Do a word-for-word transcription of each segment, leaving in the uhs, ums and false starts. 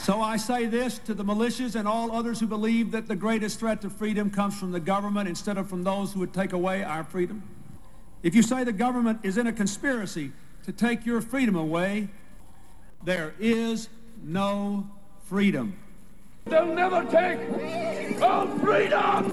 So I say this to the militias and all others who believe that the greatest threat to freedom comes from the government instead of from those who would take away our freedom. If you say the government is in a conspiracy to take your freedom away, there is no freedom. They'll never take our freedom!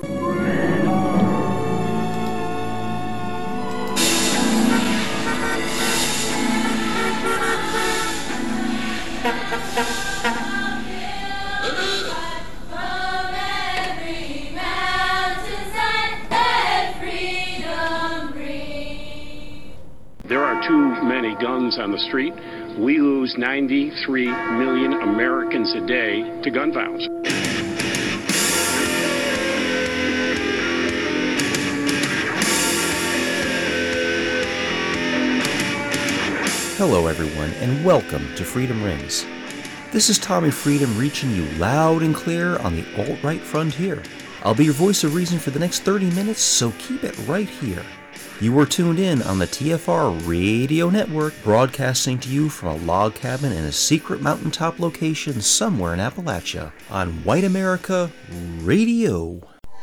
There are too many guns on the street. We lose ninety-three million Americans a day to gun violence. Hello everyone, and welcome to Freedom Rings. This is Tommy Freedom reaching you loud and clear on the alt-right frontier. I'll be your voice of reason for the next thirty minutes, so keep it right here. You are tuned in on the T F R Radio Network, broadcasting to you from a log cabin in a secret mountaintop location somewhere in Appalachia on White America Radio.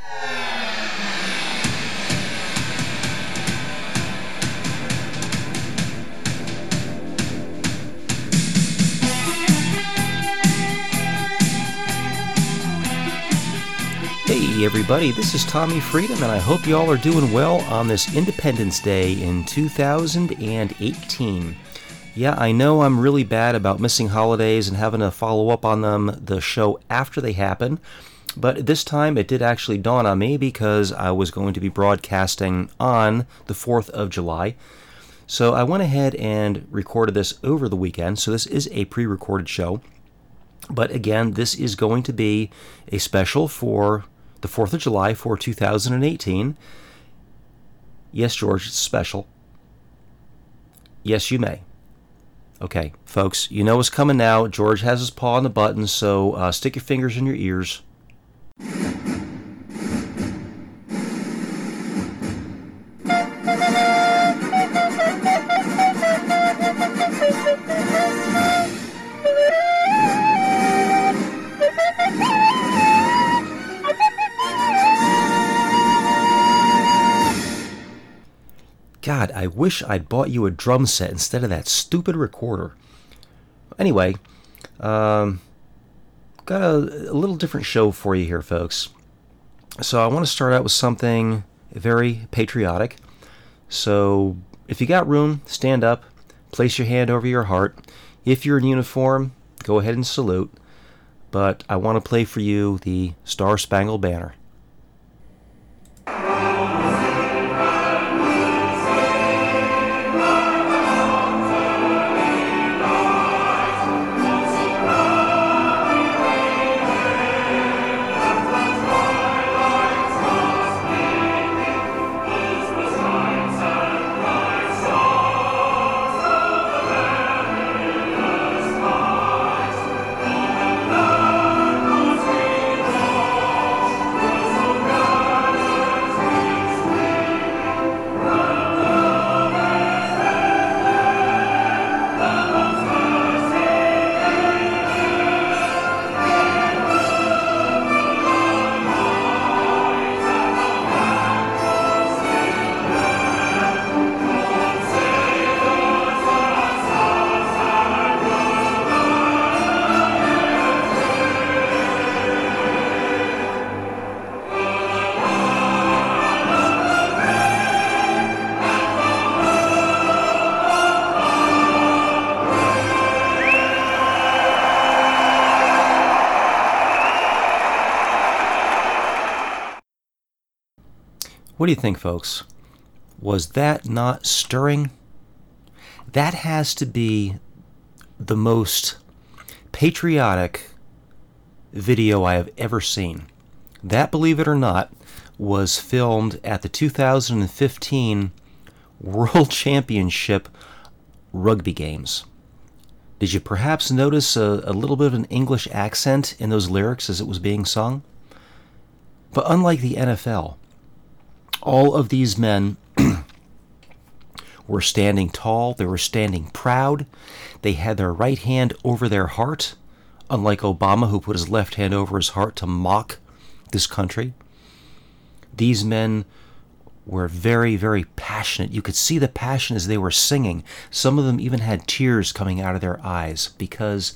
Hey everybody, this is Tommy Freedom, and I hope you all are doing well on this Independence Day in two thousand eighteen. Yeah, I know I'm really bad about missing holidays and having to follow up on them the show after they happen, but this time it did actually dawn on me because I was going to be broadcasting on the fourth of July. So I went ahead and recorded this over the weekend, so this is a pre-recorded show. But again, this is going to be a special for the fourth of July for two thousand eighteen. Yes, George, it's special. Yes, you may. Okay, folks, you know what's coming now. George has his paw on the button, so uh, stick your fingers in your ears. God, I wish I'd bought you a drum set instead of that stupid recorder. Anyway, um, got a, a little different show for you here, folks. So I want to start out with something very patriotic. So if you got room, stand up, place your hand over your heart. If you're in uniform, go ahead and salute. But I want to play for you the Star Spangled Banner. What do you think, folks? Was that not stirring? That has to be the most patriotic video I have ever seen. That, believe it or not, was filmed at the two thousand fifteen World Championship Rugby Games. Did you perhaps notice a, a little bit of an English accent in those lyrics as it was being sung? But unlike the N F L, all of these men were standing tall, they were standing proud, they had their right hand over their heart, unlike Obama, who put his left hand over his heart to mock this country. These men were very, very passionate. You could see the passion as they were singing. Some of them even had tears coming out of their eyes because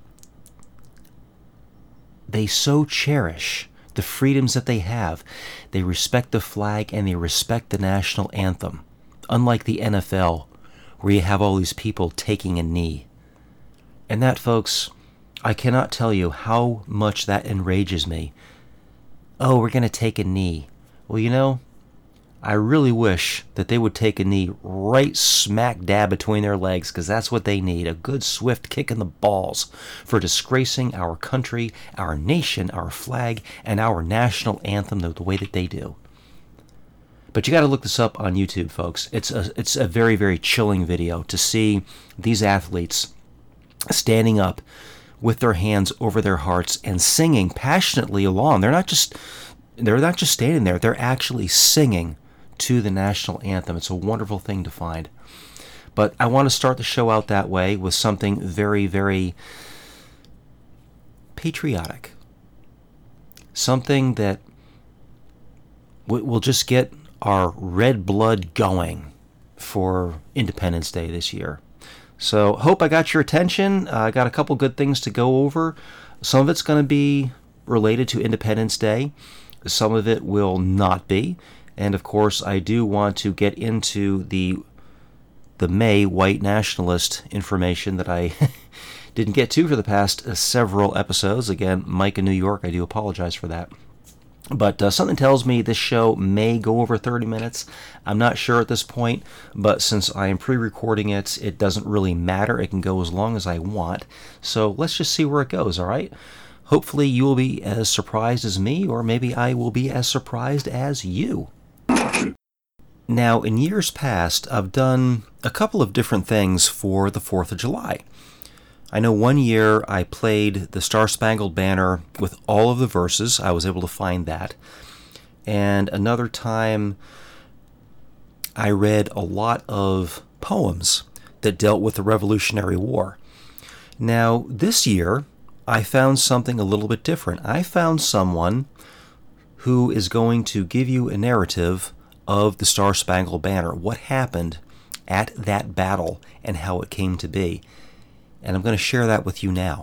they so cherish the freedoms that they have. They respect the flag and they respect the national anthem, unlike the N F L, where you have all these people taking a knee. And that, folks, I cannot tell you how much that enrages me. Oh, we're going to take a knee. Well, you know, I really wish that they would take a knee right smack dab between their legs, because that's what they need, a good swift kick in the balls for disgracing our country, our nation, our flag, and our national anthem the, the way that they do. But you got to look this up on YouTube, folks. It's a, it's a very, very chilling video to see these athletes standing up with their hands over their hearts and singing passionately along. They're not just they're not just standing there, they're actually singing to the national anthem. It's a wonderful thing to find. But I want to start the show out that way with something very, very patriotic. Something that w- will just get our red blood going for Independence Day this year. So hope I got your attention. Uh, I got a couple good things to go over. Some of it's going to be related to Independence Day. Some of it will not be. And of course, I do want to get into the the May white nationalist information that I didn't get to for the past uh, several episodes. Again, Mike in New York, I do apologize for that. But uh, something tells me this show may go over thirty minutes. I'm not sure at this point, but since I am pre-recording it, it doesn't really matter. It can go as long as I want. So let's just see where it goes, all right? Hopefully you will be as surprised as me, or maybe I will be as surprised as you. Now, in years past, I've done a couple of different things for the fourth of July. I know one year I played the Star-Spangled Banner with all of the verses. I was able to find that. And another time I read a lot of poems that dealt with the Revolutionary War. Now, this year I found something a little bit different. I found someone who is going to give you a narrative of the Star-Spangled Banner, what happened at that battle and how it came to be. And I'm going to share that with you now.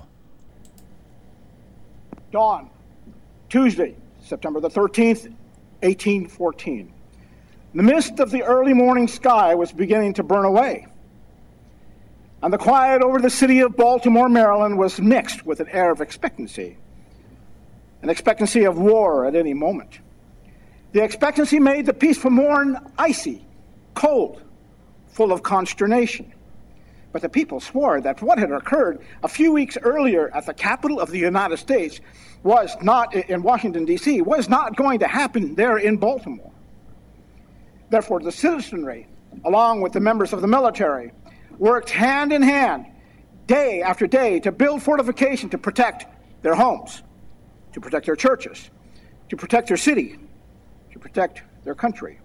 Dawn, Tuesday, September the thirteenth, eighteen fourteen. The mist of the early morning sky was beginning to burn away, and the quiet over the city of Baltimore, Maryland, was mixed with an air of expectancy, an expectancy of war at any moment. The expectancy made the peaceful morn icy, cold, full of consternation. But the people swore that what had occurred a few weeks earlier at the capital of the United States was not, in Washington, D C, was not going to happen there in Baltimore. Therefore, the citizenry, along with the members of the military, worked hand in hand, day after day, to build fortification to protect their homes, to protect their churches, to protect their city, to protect their country.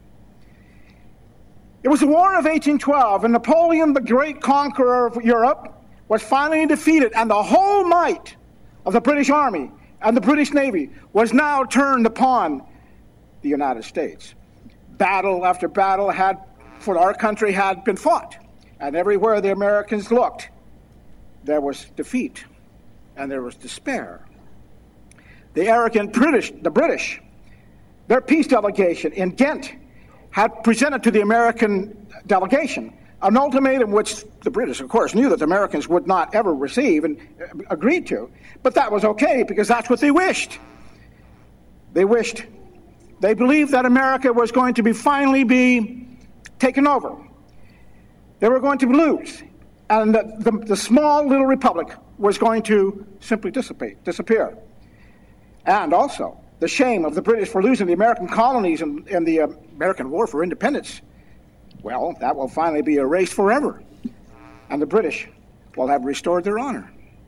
It was the War of eighteen twelve, and Napoleon, the great conqueror of Europe, was finally defeated, and the whole might of the British Army and the British Navy was now turned upon the United States. Battle after battle had, for our country, had been fought, and everywhere the Americans looked, there was defeat and there was despair. The arrogant British, the British, their peace delegation in Ghent, had presented to the American delegation an ultimatum which the British, of course, knew that the Americans would not ever receive and agreed to. But that was okay, because that's what they wished. They wished, they believed that America was going to be finally be taken over. They were going to lose, and the, the, the small little republic was going to simply dissipate, disappear. And also, the shame of the British for losing the American colonies in, in the uh, American War for Independence, well, that will finally be erased forever. And the British will have restored their honor.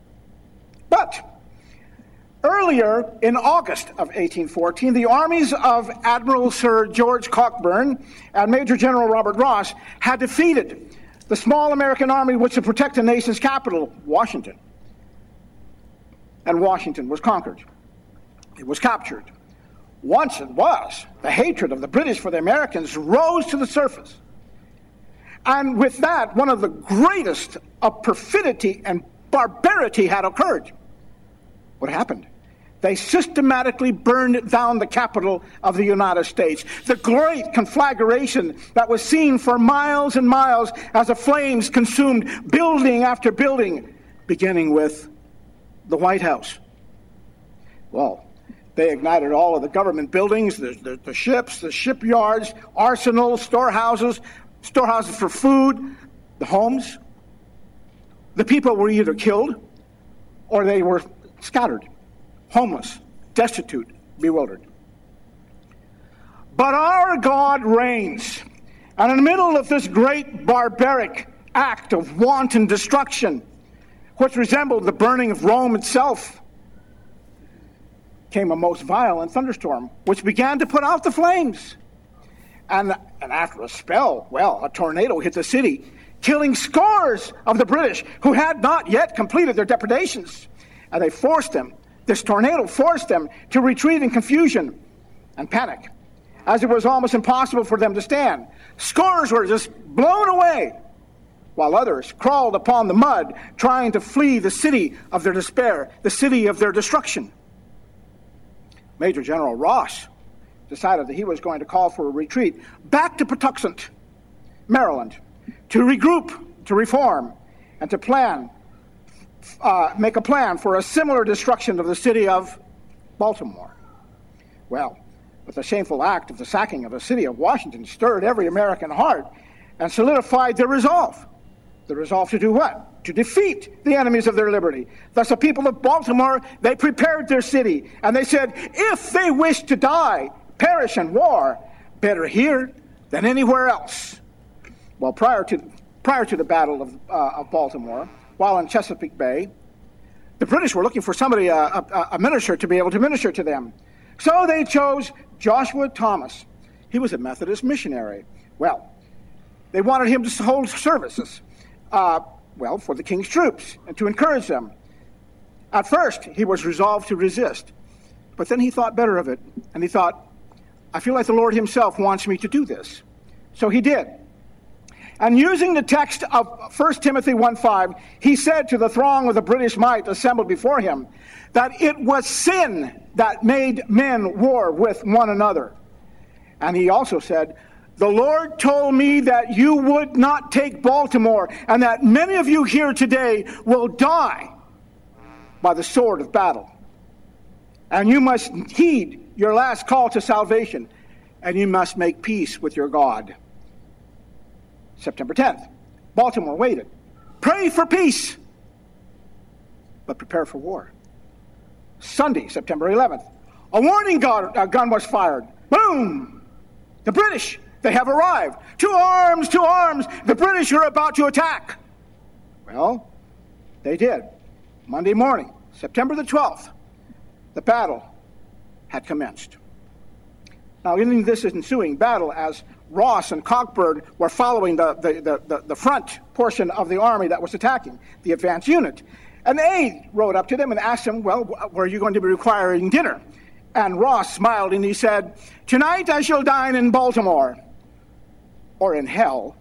But earlier, in August of eighteen fourteen, the armies of Admiral Sir George Cockburn and Major General Robert Ross had defeated the small American army which would protect the nation's capital, Washington. and Washington was conquered. It was captured. Once it was, the hatred of the British for the Americans rose to the surface. And with that, one of the greatest of perfidy and barbarity had occurred. What happened? They systematically burned down the capital of the United States. The great conflagration that was seen for miles and miles as the flames consumed building after building, beginning with the White House. Well, they ignited all of the government buildings, the, the, the ships, the shipyards, arsenals, storehouses, storehouses for food, the homes. The people were either killed or they were scattered, homeless, destitute, bewildered. But our God reigns. And in the middle of this great barbaric act of wanton destruction, which resembled the burning of Rome itself, came a most violent thunderstorm, which began to put out the flames. And, and after a spell, well, a tornado hit the city, killing scores of the British who had not yet completed their depredations. And they forced them, this tornado forced them to retreat in confusion and panic, as it was almost impossible for them to stand. Scores were just blown away, while others crawled upon the mud, trying to flee the city of their despair, the city of their destruction. Major General Ross decided that he was going to call for a retreat back to Patuxent, Maryland, to regroup, to reform, and to plan, uh, make a plan for a similar destruction of the city of Baltimore. Well, but the shameful act of the sacking of the city of Washington stirred every American heart and solidified their resolve. The resolve to do what? To defeat the enemies of their liberty. Thus the people of Baltimore, they prepared their city, and they said, if they wish to die, perish in war, better here than anywhere else. Well, prior to prior to the Battle of, uh, of Baltimore, while in Chesapeake Bay, the British were looking for somebody, uh, a, a minister, to be able to minister to them. So they chose Joshua Thomas. He was a Methodist missionary. Well, they wanted him to hold services, uh, well, for the king's troops and to encourage them. At first, he was resolved to resist, but then he thought better of it, and he thought, I feel like the Lord himself wants me to do this. So he did. And using the text of First Timothy one five, he said to the throng of the British might assembled before him that it was sin that made men war with one another. And he also said, the Lord told me that you would not take Baltimore, and that many of you here today will die by the sword of battle. And you must heed your last call to salvation, and you must make peace with your God. September tenth, Baltimore waited. Pray for peace, but prepare for war. Sunday, September eleventh, a warning gun, a gun was fired. Boom! The British, they have arrived. To arms, to arms! The British are about to attack. Well, they did. Monday morning, September the twelfth, the battle had commenced. Now, in this ensuing battle, as Ross and Cockburn were following the, the, the, the front portion of the army that was attacking, the advance unit, an aide rode up to them and asked them, well, where are you going to be requiring dinner? And Ross smiled and he said, tonight I shall dine in Baltimore, or in hell.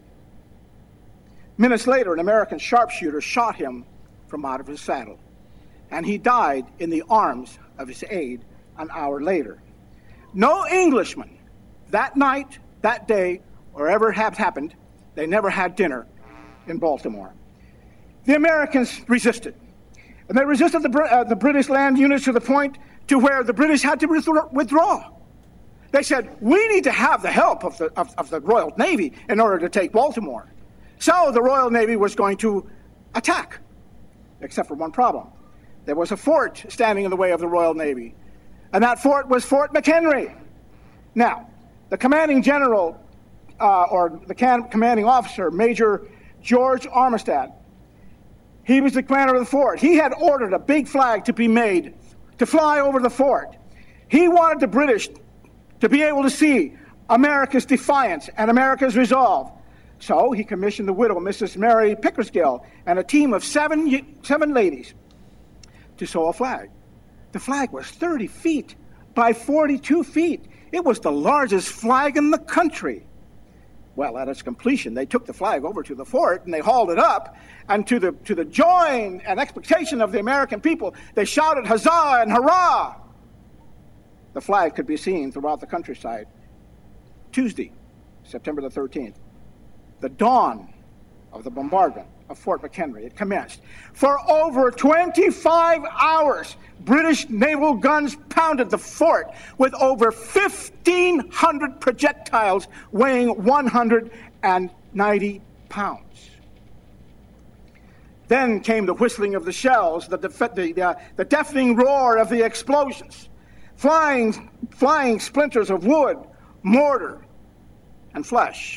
Minutes later, an American sharpshooter shot him from out of his saddle, and he died in the arms of his aide an hour later. No Englishman that night, that day, or ever have happened, they never had dinner in Baltimore. The Americans resisted. And they resisted the, uh, the British land units to the point to where the British had to withdraw. They said, we need to have the help of the, of, of the Royal Navy in order to take Baltimore. So the Royal Navy was going to attack, except for one problem. There was a fort standing in the way of the Royal Navy, and that fort was Fort McHenry. Now, the commanding general, uh, or the can- commanding officer, Major George Armistead, he was the commander of the fort. He had ordered a big flag to be made to fly over the fort. He wanted the British to be able to see America's defiance and America's resolve. So he commissioned the widow, Missus Mary Pickersgill, and a team of seven, seven ladies to sew a flag. The flag was thirty feet by forty-two feet. It was the largest flag in the country. Well, at its completion, they took the flag over to the fort and they hauled it up. And to the to the joy and expectation of the American people, they shouted huzzah and hurrah. The flag could be seen throughout the countryside. Tuesday, September the thirteenth, the dawn of the bombardment of Fort McHenry. It commenced. For over twenty-five hours, British naval guns pounded the fort with over fifteen hundred projectiles weighing one hundred ninety pounds. Then came the whistling of the shells, the, def- the, the, the deafening roar of the explosions, flying, flying splinters of wood, mortar, and flesh.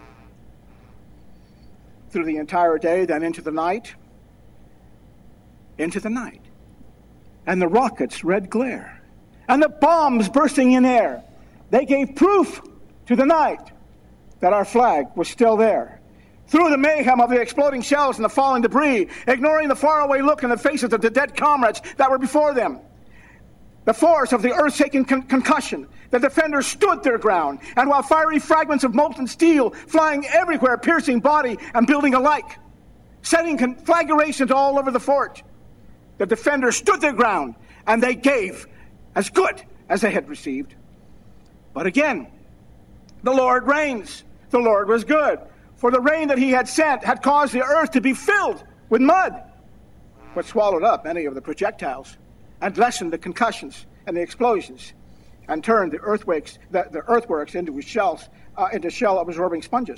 Through the entire day, then into the night, into the night. And the rockets' red glare, and the bombs bursting in air, they gave proof to the night that our flag was still there. Through the mayhem of the exploding shells and the falling debris, ignoring the faraway look in the faces of the dead comrades that were before them, the force of the earth-shaking con- concussion, the defenders stood their ground, and while fiery fragments of molten steel flying everywhere, piercing body and building alike, setting conflagrations all over the fort, the defenders stood their ground, and they gave as good as they had received. But again, the Lord reigns. The Lord was good, for the rain that he had sent had caused the earth to be filled with mud, which swallowed up many of the projectiles and lessened the concussions and the explosions, and turned the earthworks, the, the earthworks into shells, uh, into shell-absorbing sponges.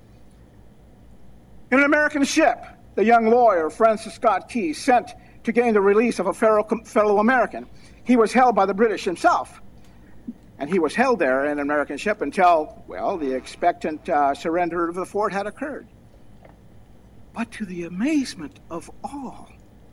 In an American ship, the young lawyer Francis Scott Key sent to gain the release of a fellow, fellow American. He was held by the British himself, and he was held there in an American ship until, well, the expectant uh, surrender of the fort had occurred. But to the amazement of all,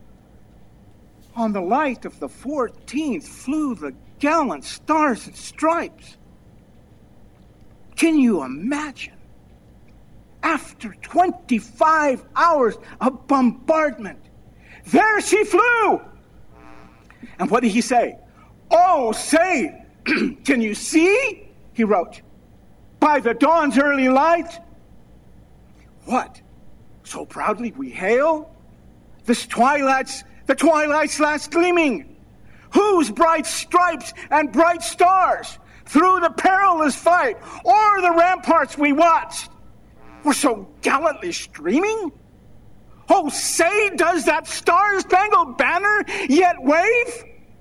on the light of the fourteenth flew the gallant Stars and Stripes. Can you imagine? After twenty-five hours of bombardment, there she flew. And what did he say? Oh, say, can you see? He wrote, by the dawn's early light. What? So proudly we hail this twilight's The twilight's last gleaming, whose bright stripes and bright stars through the perilous fight o'er the ramparts we watched were so gallantly streaming? Oh, say, does that star-spangled banner yet wave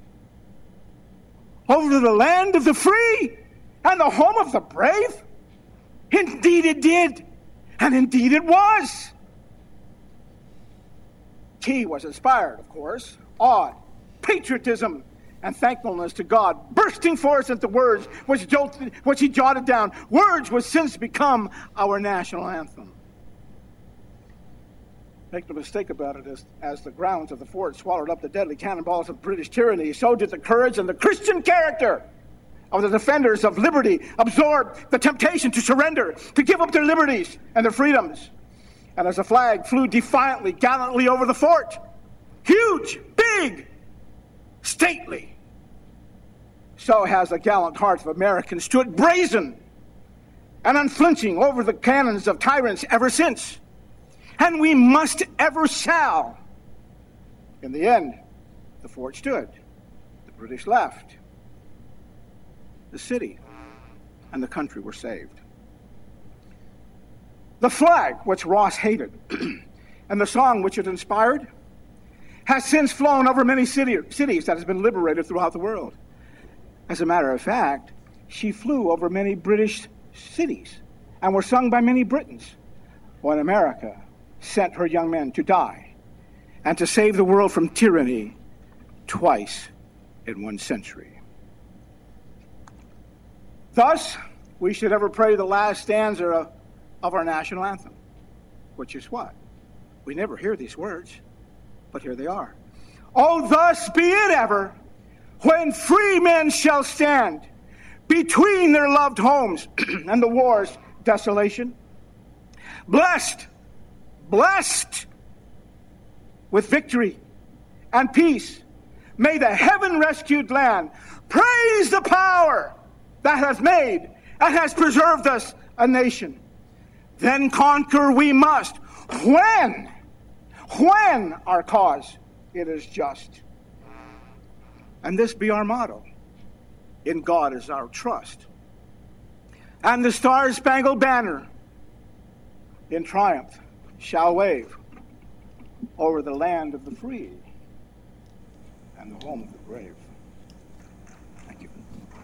over the land of the free and the home of the brave? Indeed it did, and indeed it was. Key was inspired, of course, awed, patriotism, and thankfulness to God bursting forth into words which, jolted, which he jotted down, words which since become our national anthem. Make no mistake about it, as, as the grounds of the fort swallowed up the deadly cannonballs of British tyranny, so did the courage and the Christian character of the defenders of liberty absorb the temptation to surrender, to give up their liberties and their freedoms. And as the flag flew defiantly, gallantly over the fort, huge, big, stately, so has the gallant heart of Americans stood brazen and unflinching over the cannons of tyrants ever since. And we must ever shall. In the end, the fort stood. The British left. The city and the country were saved. The flag, which Ross hated, and the song which it inspired, has since flown over many city, cities that has been liberated throughout the world. As a matter of fact, she flew over many British cities and were sung by many Britons when America sent her young men to die and to save the world from tyranny twice in one century. Thus, we should ever pray the last stanza of of our national anthem, which is what? We never hear these words, but here they are. Oh, thus be it ever, when free men shall stand between their loved homes and the war's desolation, blessed, blessed with victory and peace, may the heaven-rescued land praise the power that has made and has preserved us a nation. Then conquer we must, when, when our cause it is just. And this be our motto: in God is our trust. And the Star-Spangled Banner in triumph shall wave over the land of the free and the home of the brave. Thank you.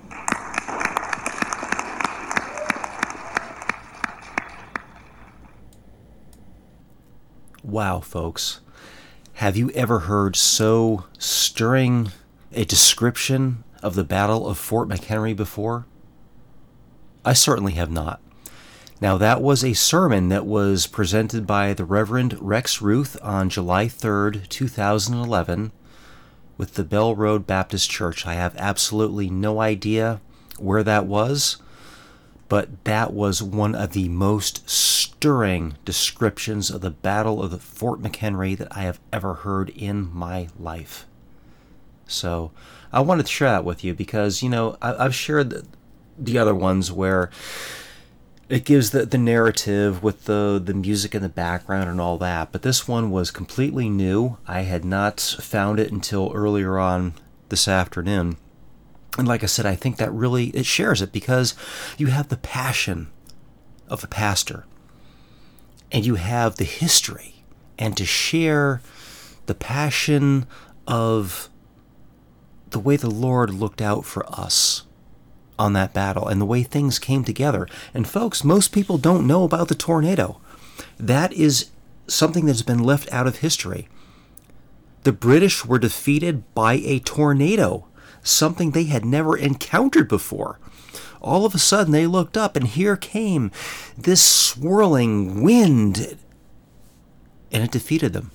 Wow, folks. Have you ever heard so stirring a description of the Battle of Fort McHenry before? I certainly have not. Now, that was a sermon that was presented by the Reverend Rex Ruth on July third, two thousand eleven, with the Bell Road Baptist Church. I have absolutely no idea where that was, but that was one of the most stirring descriptions of the Battle of the Fort McHenry that I have ever heard in my life. So I wanted to share that with you because, you know, I, I've shared the, the other ones where it gives the, the narrative with the, the music in the background and all that, but this one was completely new. I had not found it until earlier on this afternoon. And like I said, I think that really, it shares it because you have the passion of the pastor and you have the history, and to share the passion of the way the Lord looked out for us on that battle and the way things came together. And folks, most people don't know about the tornado. That is something that's been left out of history. The British were defeated by a tornado, something they had never encountered before. All of a sudden they looked up and here came this swirling wind and it defeated them.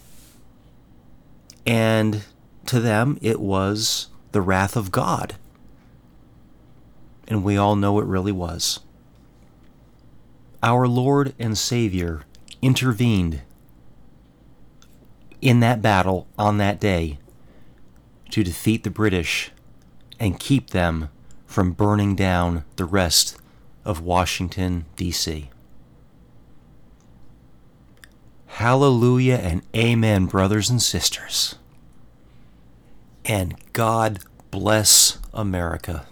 And to them it was the wrath of God. And we all know it really was. Our Lord and Savior intervened in that battle on that day to defeat the British and keep them from burning down the rest of Washington, D C Hallelujah and amen, brothers and sisters. And God bless America.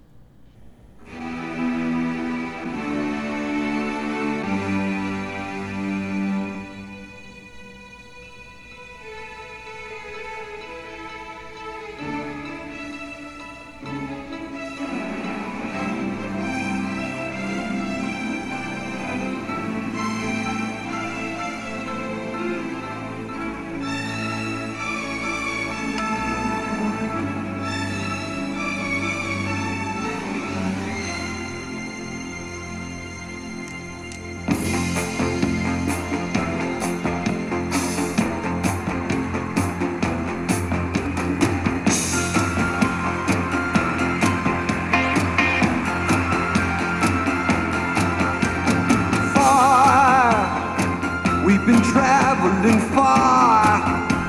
Been traveling far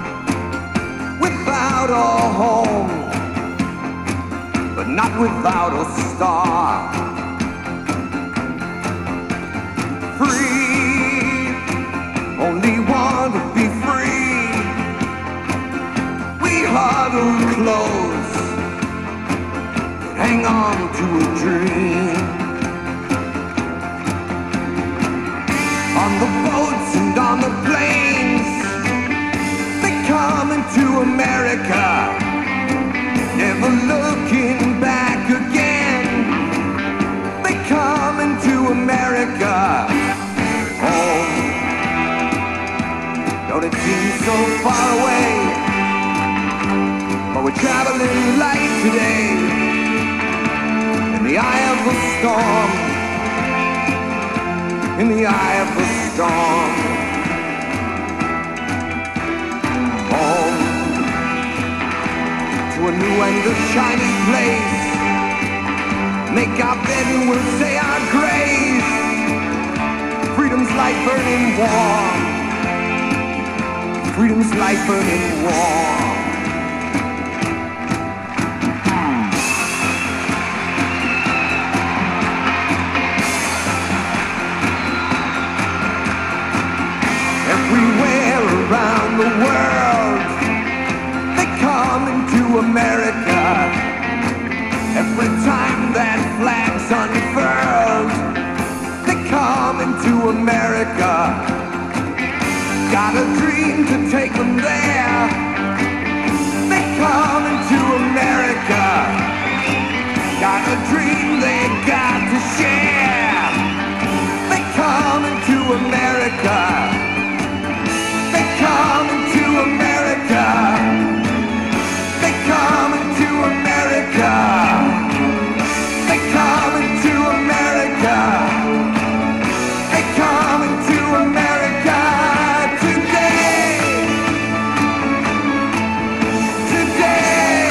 without a home, but not without a star. Free, only want to be free. We huddle close, hang on to a dream. On the boats and on the planes, they come into America, never looking back again. They come into America, home. Don't it seem so far away, but we're traveling light today, in the eye of the storm. In the eye of the storm, home to a new and a shiny place. Make our bed and we'll say our grace. Freedom's light burning warm. Freedom's light burning warm. them there. They come into America, got a dream they got to share. They come into America, they come into America, they come into America, they come into America, they come into America today, today,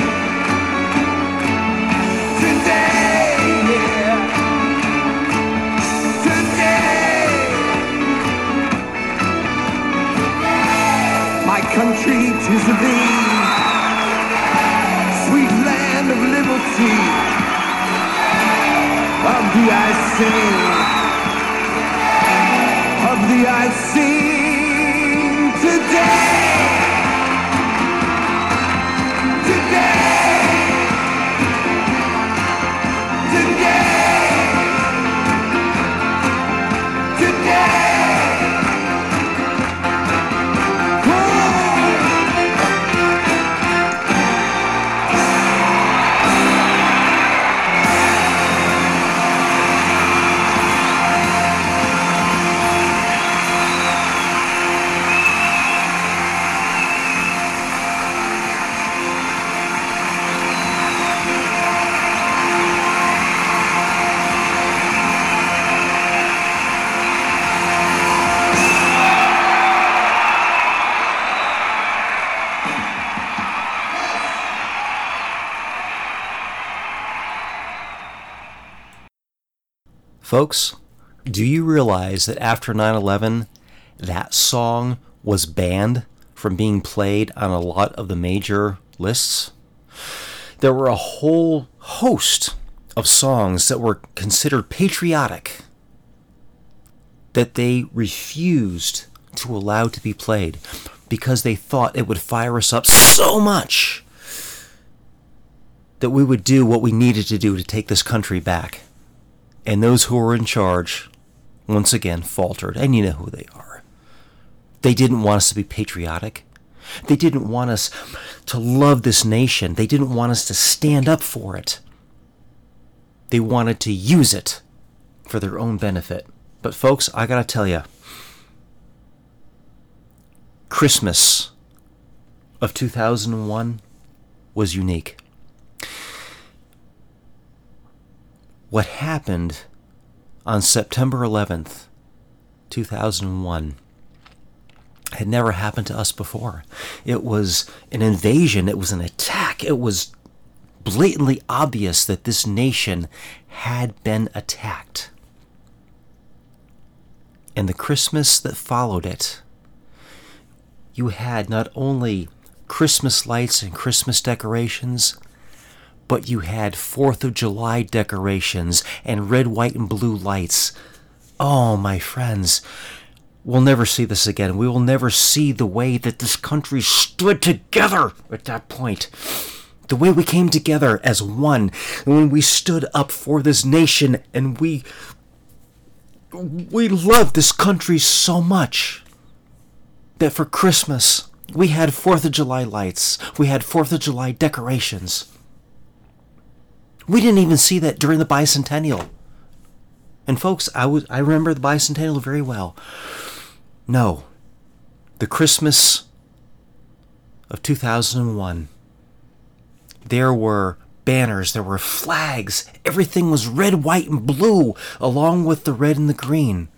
today, today. My country, 'tis of thee, sweet land of liberty. Of thee I sing, of thee I sing today, today, today, today. Folks, do you realize that after nine eleven, that song was banned from being played on a lot of the major lists? There were a whole host of songs that were considered patriotic that they refused to allow to be played because they thought it would fire us up so much that we would do what we needed to do to take this country back. And those who were in charge, once again, faltered. And you know who they are. They didn't want us to be patriotic. They didn't want us to love this nation. They didn't want us to stand up for it. They wanted to use it for their own benefit. But folks, I gotta tell you, Christmas of two thousand one was unique. What happened on September eleventh, two thousand one had never happened to us before. It was an invasion. It was an attack. It was blatantly obvious that this nation had been attacked. And the Christmas that followed it, you had not only Christmas lights and Christmas decorations, but you had fourth of July decorations and red, white, and blue lights. Oh, my friends, we'll never see this again. We will never see the way that this country stood together at that point. The way we came together as one, and when we stood up for this nation, and we we loved this country so much that for Christmas we had fourth of July lights, we had fourth of July decorations. We didn't even see that during the bicentennial. And folks, I was I remember the bicentennial very well. No, the Christmas of two thousand one, there were banners, there were flags, everything was red, white, and blue, along with the red and the green.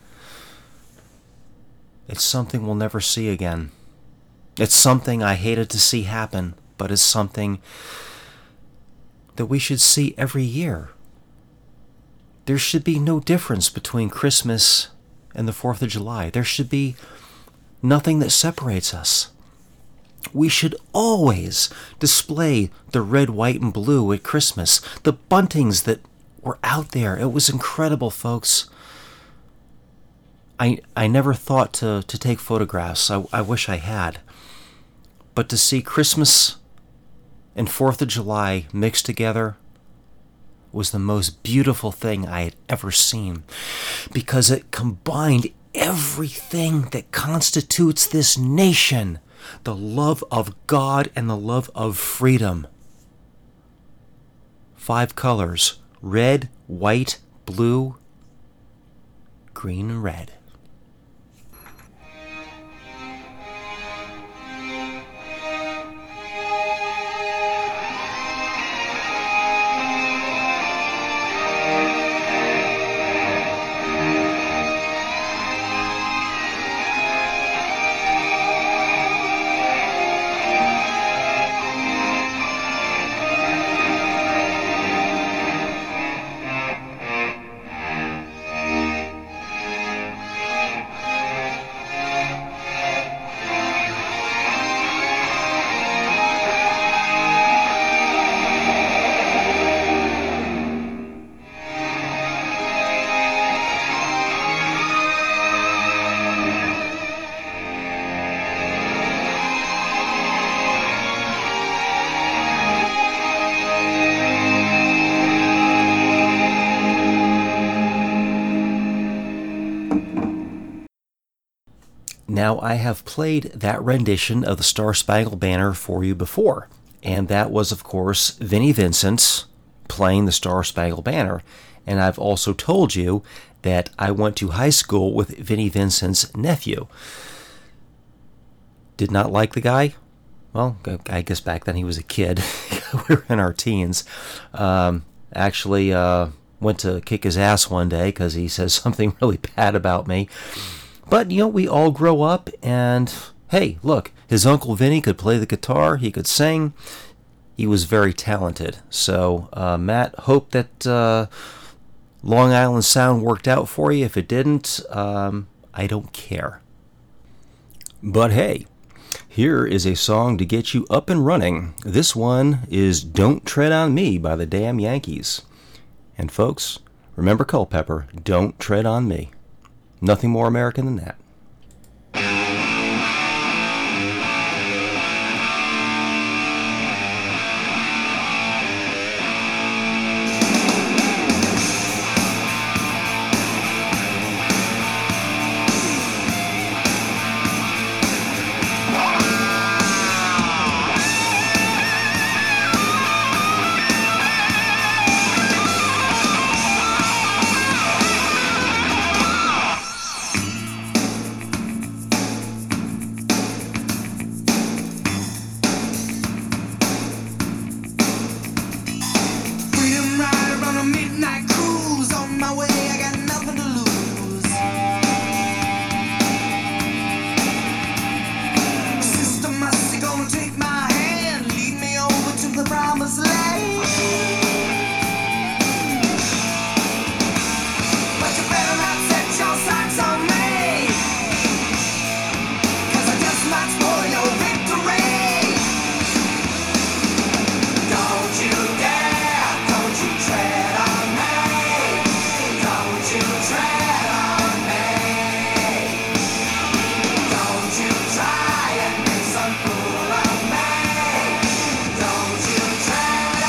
It's something we'll never see again. It's something I hated to see happen, but it's something that we should see every year. There should be no difference between Christmas and the fourth of July. There should be nothing that separates us. We should always display the red, white, and blue at Christmas. The buntings that were out there, it was incredible, folks. I I never thought to, to take photographs. I, I wish I had. But to see Christmas and fourth of July mixed together was the most beautiful thing I had ever seen, because it combined everything that constitutes this nation the love of God and the love of freedom. Five colors: red, white, blue, green, and red. Now, I have played that rendition of the Star Spangled Banner for you before, and that was, of course, Vinnie Vincent playing the Star Spangled Banner. And I've also told you that I went to high school with Vinnie Vincent's nephew. Did not like the guy? Well, I guess back then he was a kid. We were in our teens. Um, actually, uh, went to kick his ass one day because he says something really bad about me. But, you know, we all grow up, and hey, look, his Uncle Vinny could play the guitar, he could sing, he was very talented. So, uh, Matt, hope that uh, Long Island Sound worked out for you. If it didn't, um, I don't care. But hey, here is a song to get you up and running. This one is Don't Tread on Me by the Damn Yankees. And folks, remember Culpeper, don't tread on me. Nothing more American than that. Try and make some fool of me. Don't you try.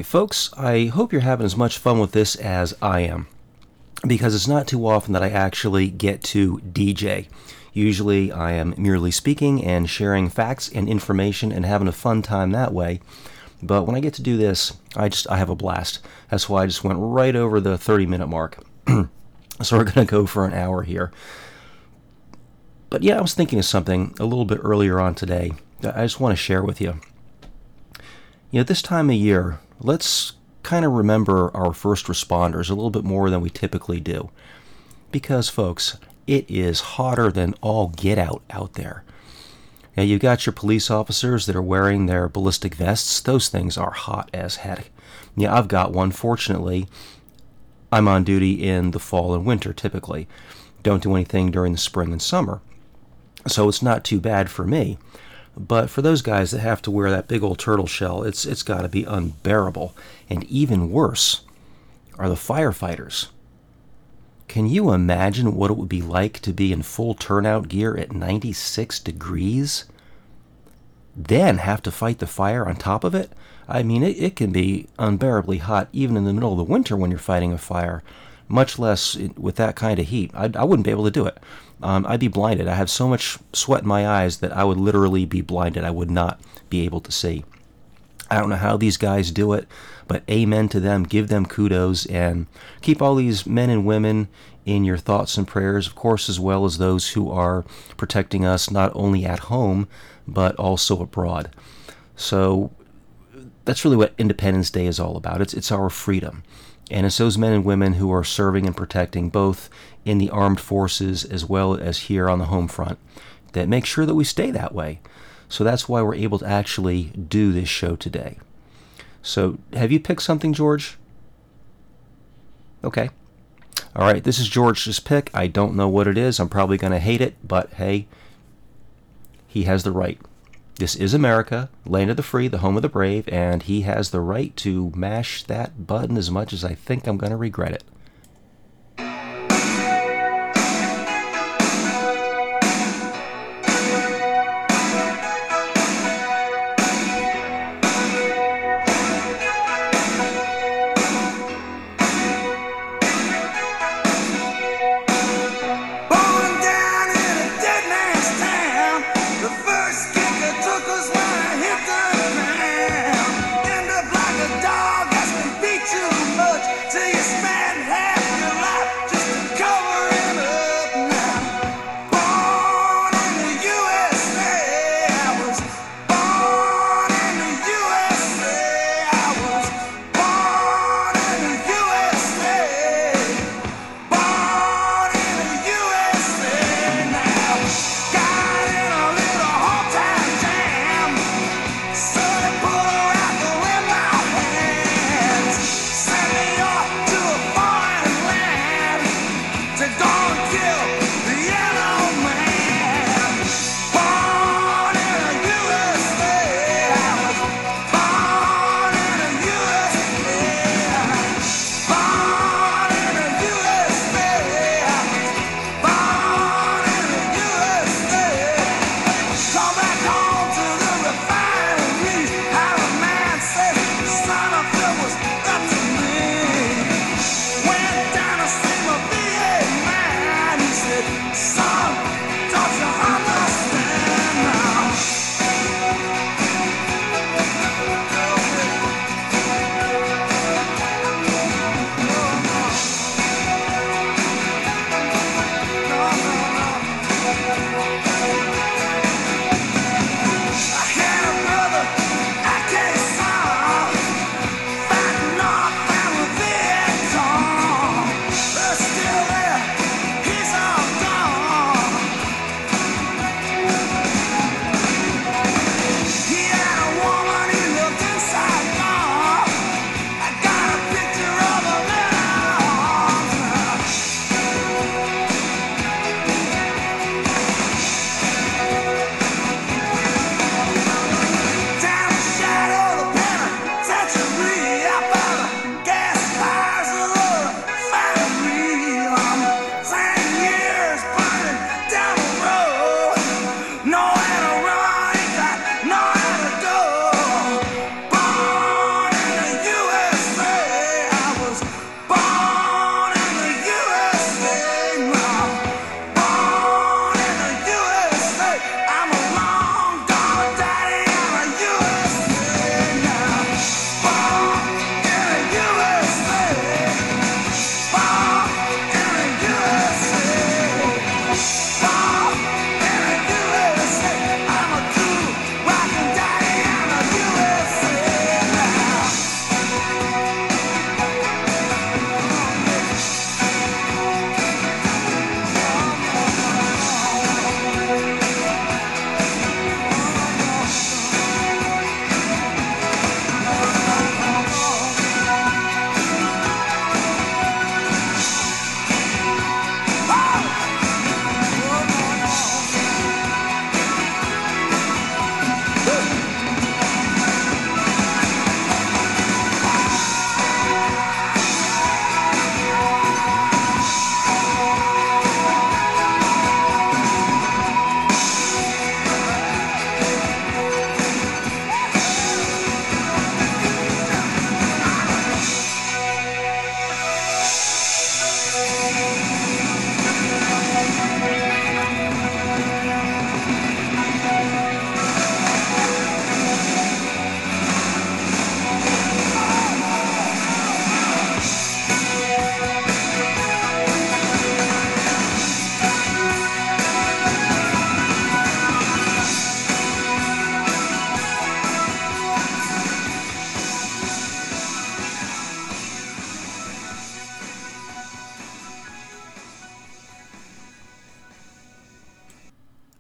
Folks, I hope you're having as much fun with this as I am, because it's not too often that I actually get to D J. Usually I am merely speaking and sharing facts and information and having a fun time that way. But when I get to do this, I just I have a blast. That's why I just went right over the thirty minute mark. So we're going to go for an hour here. But yeah, I was thinking of something a little bit earlier on today that I just want to share with you. You know, this time of year, let's kind of remember our first responders a little bit more than we typically do. Because, folks, it is hotter than all get out out there. Now, you've got your police officers that are wearing their ballistic vests. Those things are hot as heck. Yeah, I've got one. Fortunately, I'm on duty in the fall and winter typically. Don't do anything during the spring and summer. So it's not too bad for me. But for those guys that have to wear that big old turtle shell, it's it's got to be unbearable. And even worse are the firefighters. Can you imagine what it would be like to be in full turnout gear at ninety-six degrees? Then have to fight the fire on top of it? I mean, it, it can be unbearably hot even in the middle of the winter when you're fighting a fire, much less with that kind of heat. I, I wouldn't be able to do it. Um, I'd be blinded. I have so much sweat in my eyes that I would literally be blinded. I would not be able to see. I don't know how these guys do it, but amen to them. Give them kudos, and keep all these men and women in your thoughts and prayers, of course, as well as those who are protecting us not only at home, but also abroad. So that's really what Independence Day is all about. It's it's our freedom. And it's those men and women who are serving and protecting both in the armed forces as well as here on the home front that make sure that we stay that way. So that's why we're able to actually do this show today. So have you picked something, George? Okay. All right, this is George's pick. I don't know what it is. I'm probably going to hate it, but hey, he has the right. This is America, land of the free, the home of the brave, and he has the right to mash that button as much as I think I'm going to regret it. To a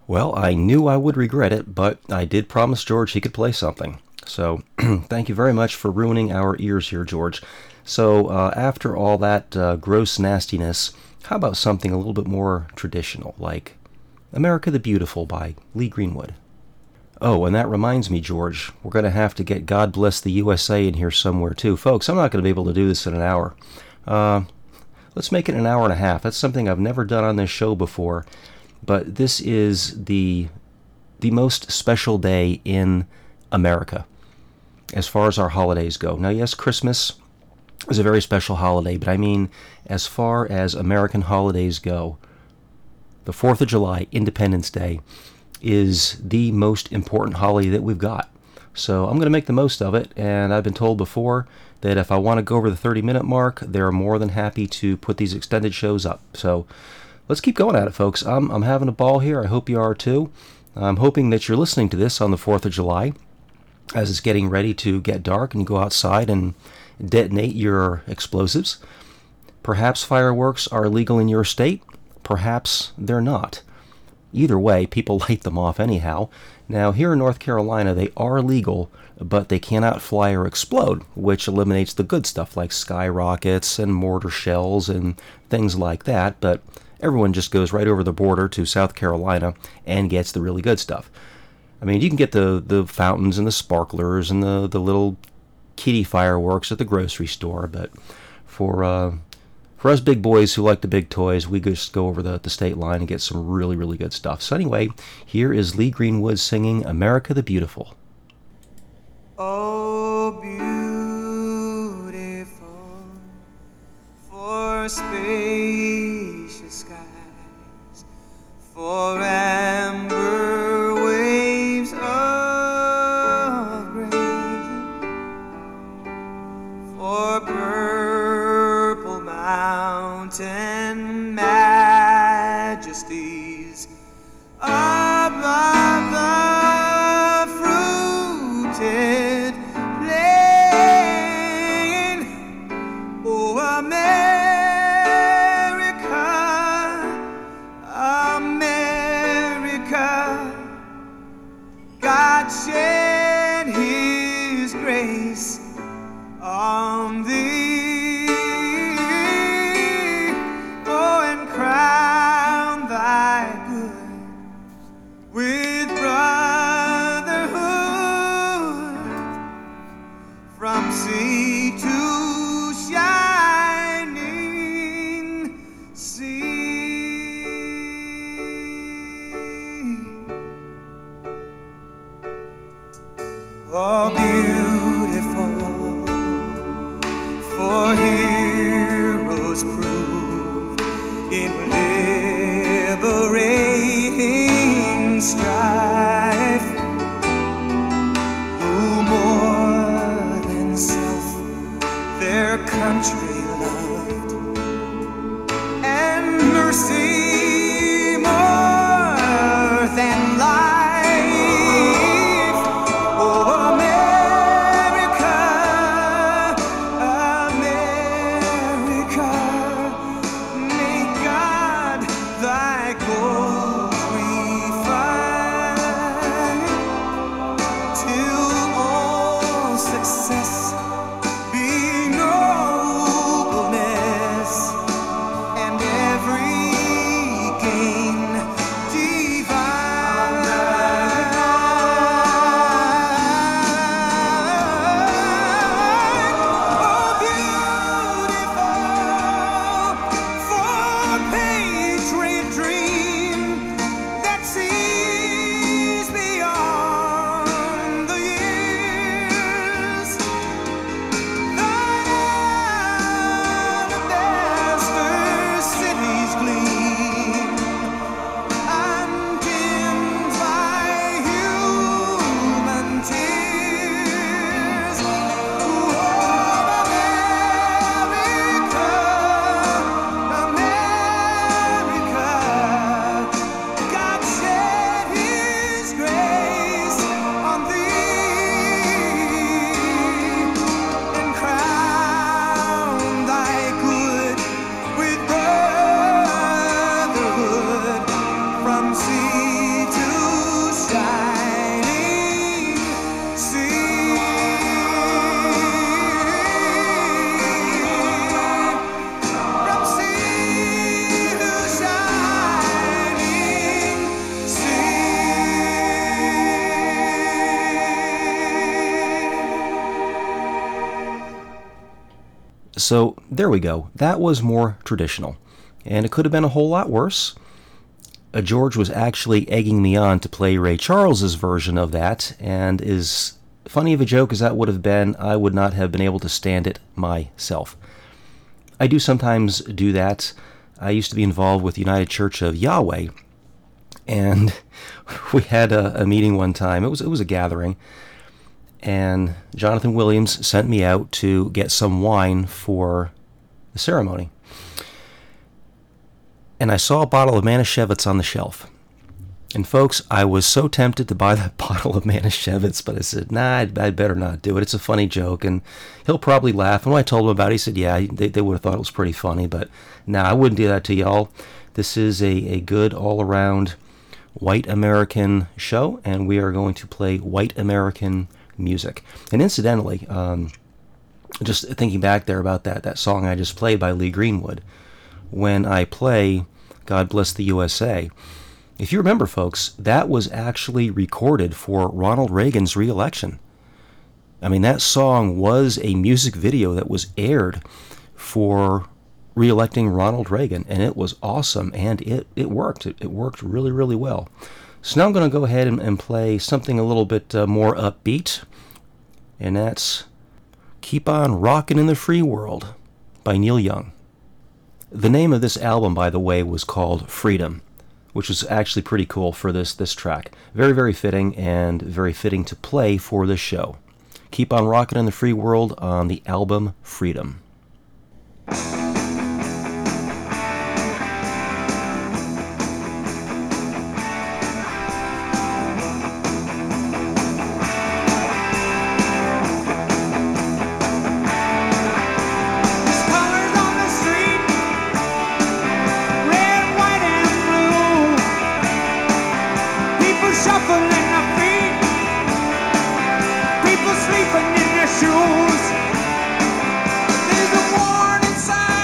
Well, I knew I would regret it, but I did promise George he could play something. So thank you very much for ruining our ears here, George. So uh, after all that uh, gross nastiness, how about something a little bit more traditional, like America the Beautiful by Lee Greenwood? Oh, and that reminds me, George, we're going to have to get God Bless the U S A in here somewhere, too. Folks, I'm not going to be able to do this in an hour. Uh, let's make it an hour and a half. That's something I've never done on this show before, but this is the the most special day in America as far as our holidays go. Now, yes, Christmas is a very special holiday, but I mean, as far as American holidays go, the fourth of July, Independence Day, is the most important holiday that we've got. So I'm going to make the most of it, and I've been told before that if I want to go over the thirty minute mark, they're more than happy to put these extended shows up. So let's keep going at it, folks. I'm, I'm having a ball here. I hope you are too. I'm hoping that you're listening to this on the fourth of July as it's getting ready to get dark and you go outside and detonate your explosives. Perhaps fireworks are illegal in your state. Perhaps they're not. Either way, people light them off anyhow. Now, here in North Carolina, they are legal, but they cannot fly or explode, which eliminates the good stuff like skyrockets and mortar shells and things like that. But everyone just goes right over the border to South Carolina and gets the really good stuff. I mean, you can get the, the fountains and the sparklers and the, the little kitty fireworks at the grocery store, but for uh, for us big boys who like the big toys, we just go over the, the state line and get some really, really good stuff. So anyway, here is Lee Greenwood singing America the Beautiful. Oh, beautiful for spacious skies, for amber waves of grain, for purple mountain majesties above the fruited plain. Oh, America, America, God shed His grace on thee, oh, and crown thy good with brotherhood from sea to shining sea. Oh, beautiful for heroes prove in liberating strife, who more than self their country loved, and mercy more than life. Oh, America, America, So there we go. That was more traditional. And it could have been a whole lot worse. Uh, George was actually egging me on to play Ray Charles's version of that, and as funny of a joke as that would have been, I would not have been able to stand it myself. I do sometimes do that. I used to be involved with United Church of Yahweh, and we had a, a meeting one time. It was it was a gathering, and Jonathan Williams sent me out to get some wine for the ceremony. And I saw a bottle of Manischewitz on the shelf. And folks, I was so tempted to buy that bottle of Manischewitz, but I said, nah, I'd, I'd better not do it. It's a funny joke, and he'll probably laugh. And when I told him about it, he said, yeah, they, they would have thought it was pretty funny, but nah, I wouldn't do that to y'all. This is a, a good all-around white American show, and we are going to play white American music. And incidentally, um, just thinking back there about that, that song I just played by Lee Greenwood, when I play God Bless the U S A, if you remember, folks, that was actually recorded for Ronald Reagan's re-election. I mean, that song was a music video that was aired for re-electing Ronald Reagan, and it was awesome, and it, it worked. It, it worked really, really well. So now I'm going to go ahead and, and play something a little bit uh, more upbeat, and that's Keep On Rockin' in the Free World by Neil Young. The name of this album, by the way, was called Freedom, which is actually pretty cool for this this track. Very, very fitting, and very fitting to play for this show. Keep on rocking in the free world on the album Freedom. Sleeping in their shoes. There's a warning sign.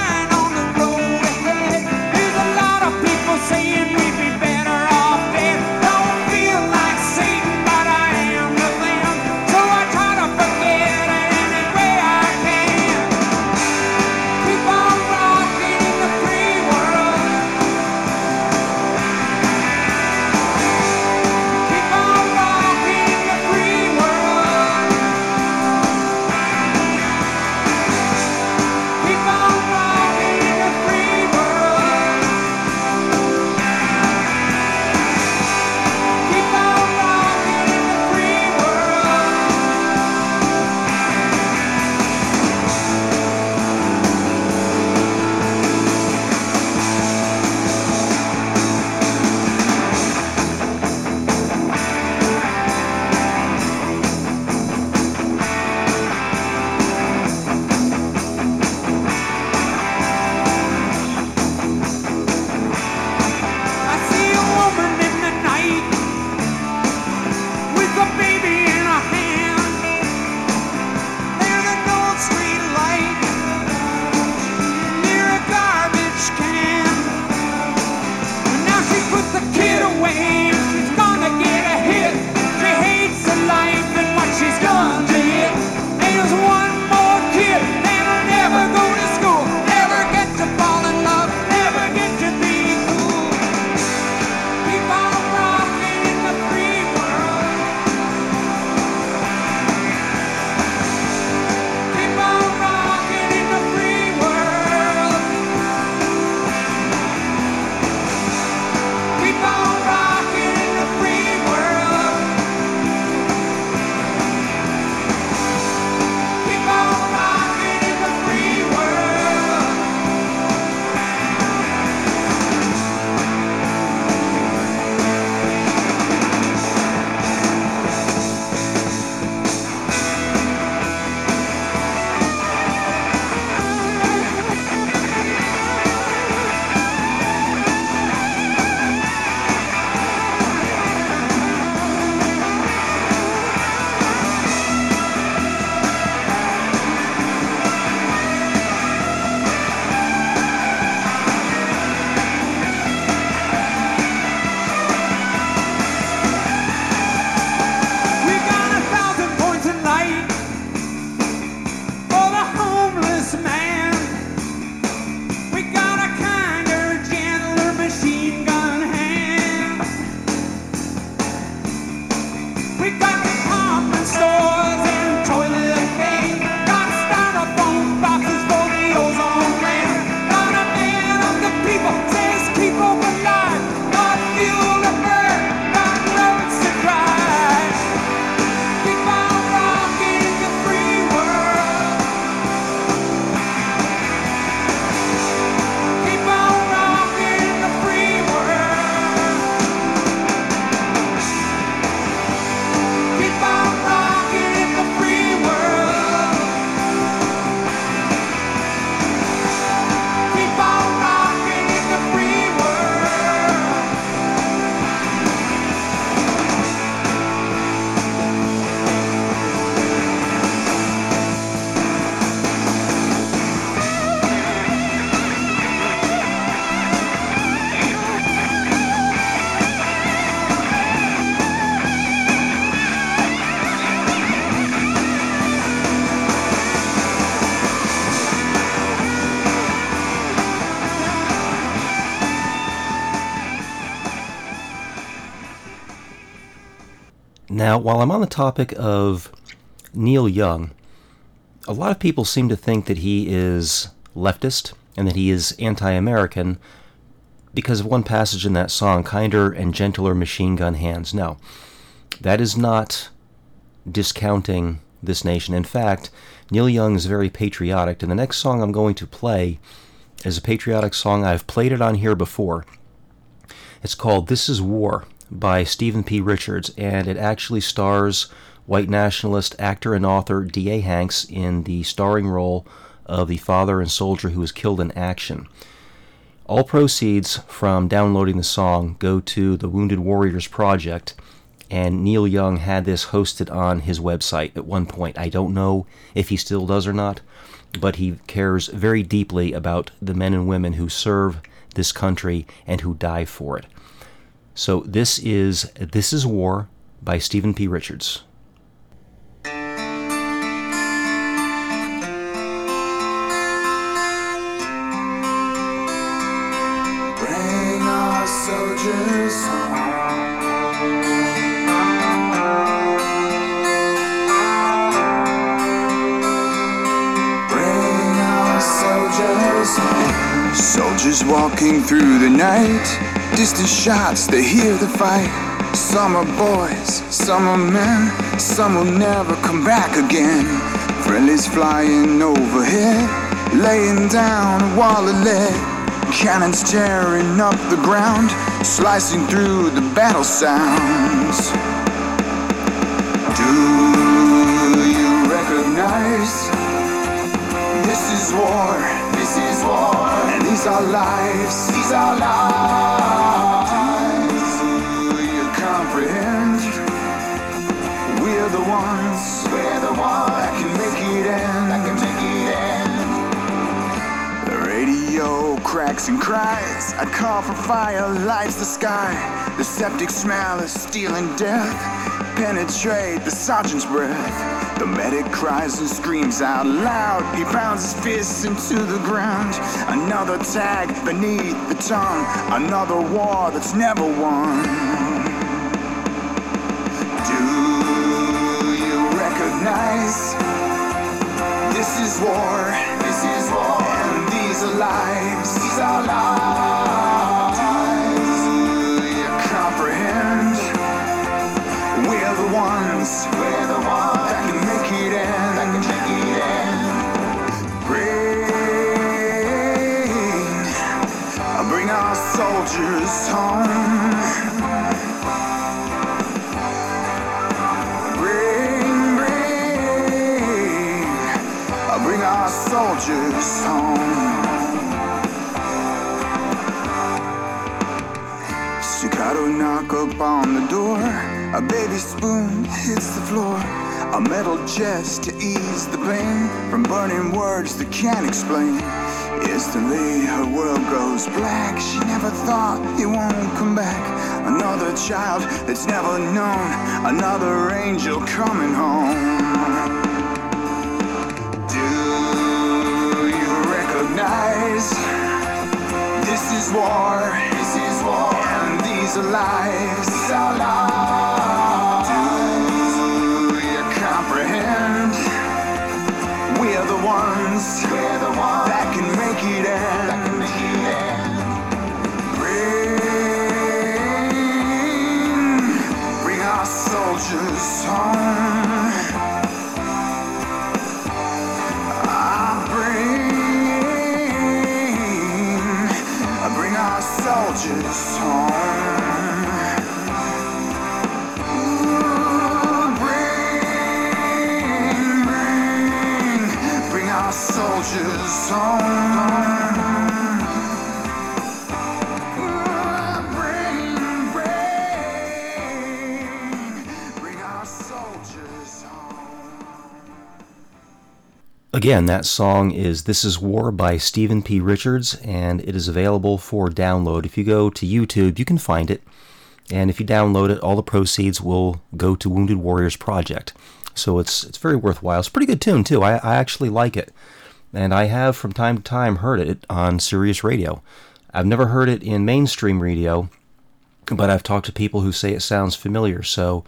Now, while I'm on the topic of Neil Young, a lot of people seem to think that he is leftist and that he is anti-American because of one passage in that song, Kinder and Gentler Machine Gun Hands. No, that is not discounting this nation. In fact, Neil Young is very patriotic, and the next song I'm going to play is a patriotic song. I've played it on here before. It's called This Is War by Stephen P. Richards, and it actually stars white nationalist actor and author D A Hanks in the starring role of the father and soldier who was killed in action. All proceeds from downloading the song go to the Wounded Warriors Project, and Neil Young had this hosted on his website at one point. I don't know if he still does or not, but he cares very deeply about the men and women who serve this country and who die for it. So this is This Is War by Stephen P. Richards. Soldiers home. Bring our soldiers home. Soldiers walking through the night, distant shots, they hear the fight. Some are boys, some are men, some will never come back again. Friendlies flying overhead, laying down a wall of lead. Cannons tearing up the ground, slicing through the battle sounds. Do you recognize? This is war, this is war, and these are lives, these are lives. Do you comprehend? We're the ones, we're the ones that can make it end, that can make it end. The radio cracks and cries, a call for fire lights the sky. The septic smell of steel and death penetrate the sergeant's breath. The medic cries and screams out loud, he pounds his fists into the ground. Another tag beneath the tongue, another war that's never won. Do you recognize? This is war, this is war, and these are lives, these are lives. Do you comprehend? We're the ones, we're the ones that can make it end, that can make it end. Bring, bring our soldiers home. Bring, bring, bring our soldiers home. Staccato knock up on the door. A baby spoon hits the floor. A metal chest to ease the pain from burning words that can't explain. Instantly her world goes black. She never thought he won't come back. Another child that's never known. Another angel coming home. Do you recognize? This is war. This is war. And these are lives. These are lives. We're the ones, we're the ones that can make it end, that can make it end. Bring, bring our soldiers home. Ah, bring, bring our soldiers home. Soldiers home. Bring, bring, bring our soldiers home. Again, that song is This Is War by Stephen P. Richards, and it is available for download. If you go to YouTube, you can find it, and if you download it, all the proceeds will go to Wounded Warriors Project. So it's it's very worthwhile. It's a pretty good tune, too. I, I actually like it. And I have from time to time heard it on Sirius Radio. I've never heard it in mainstream radio, but I've talked to people who say it sounds familiar. So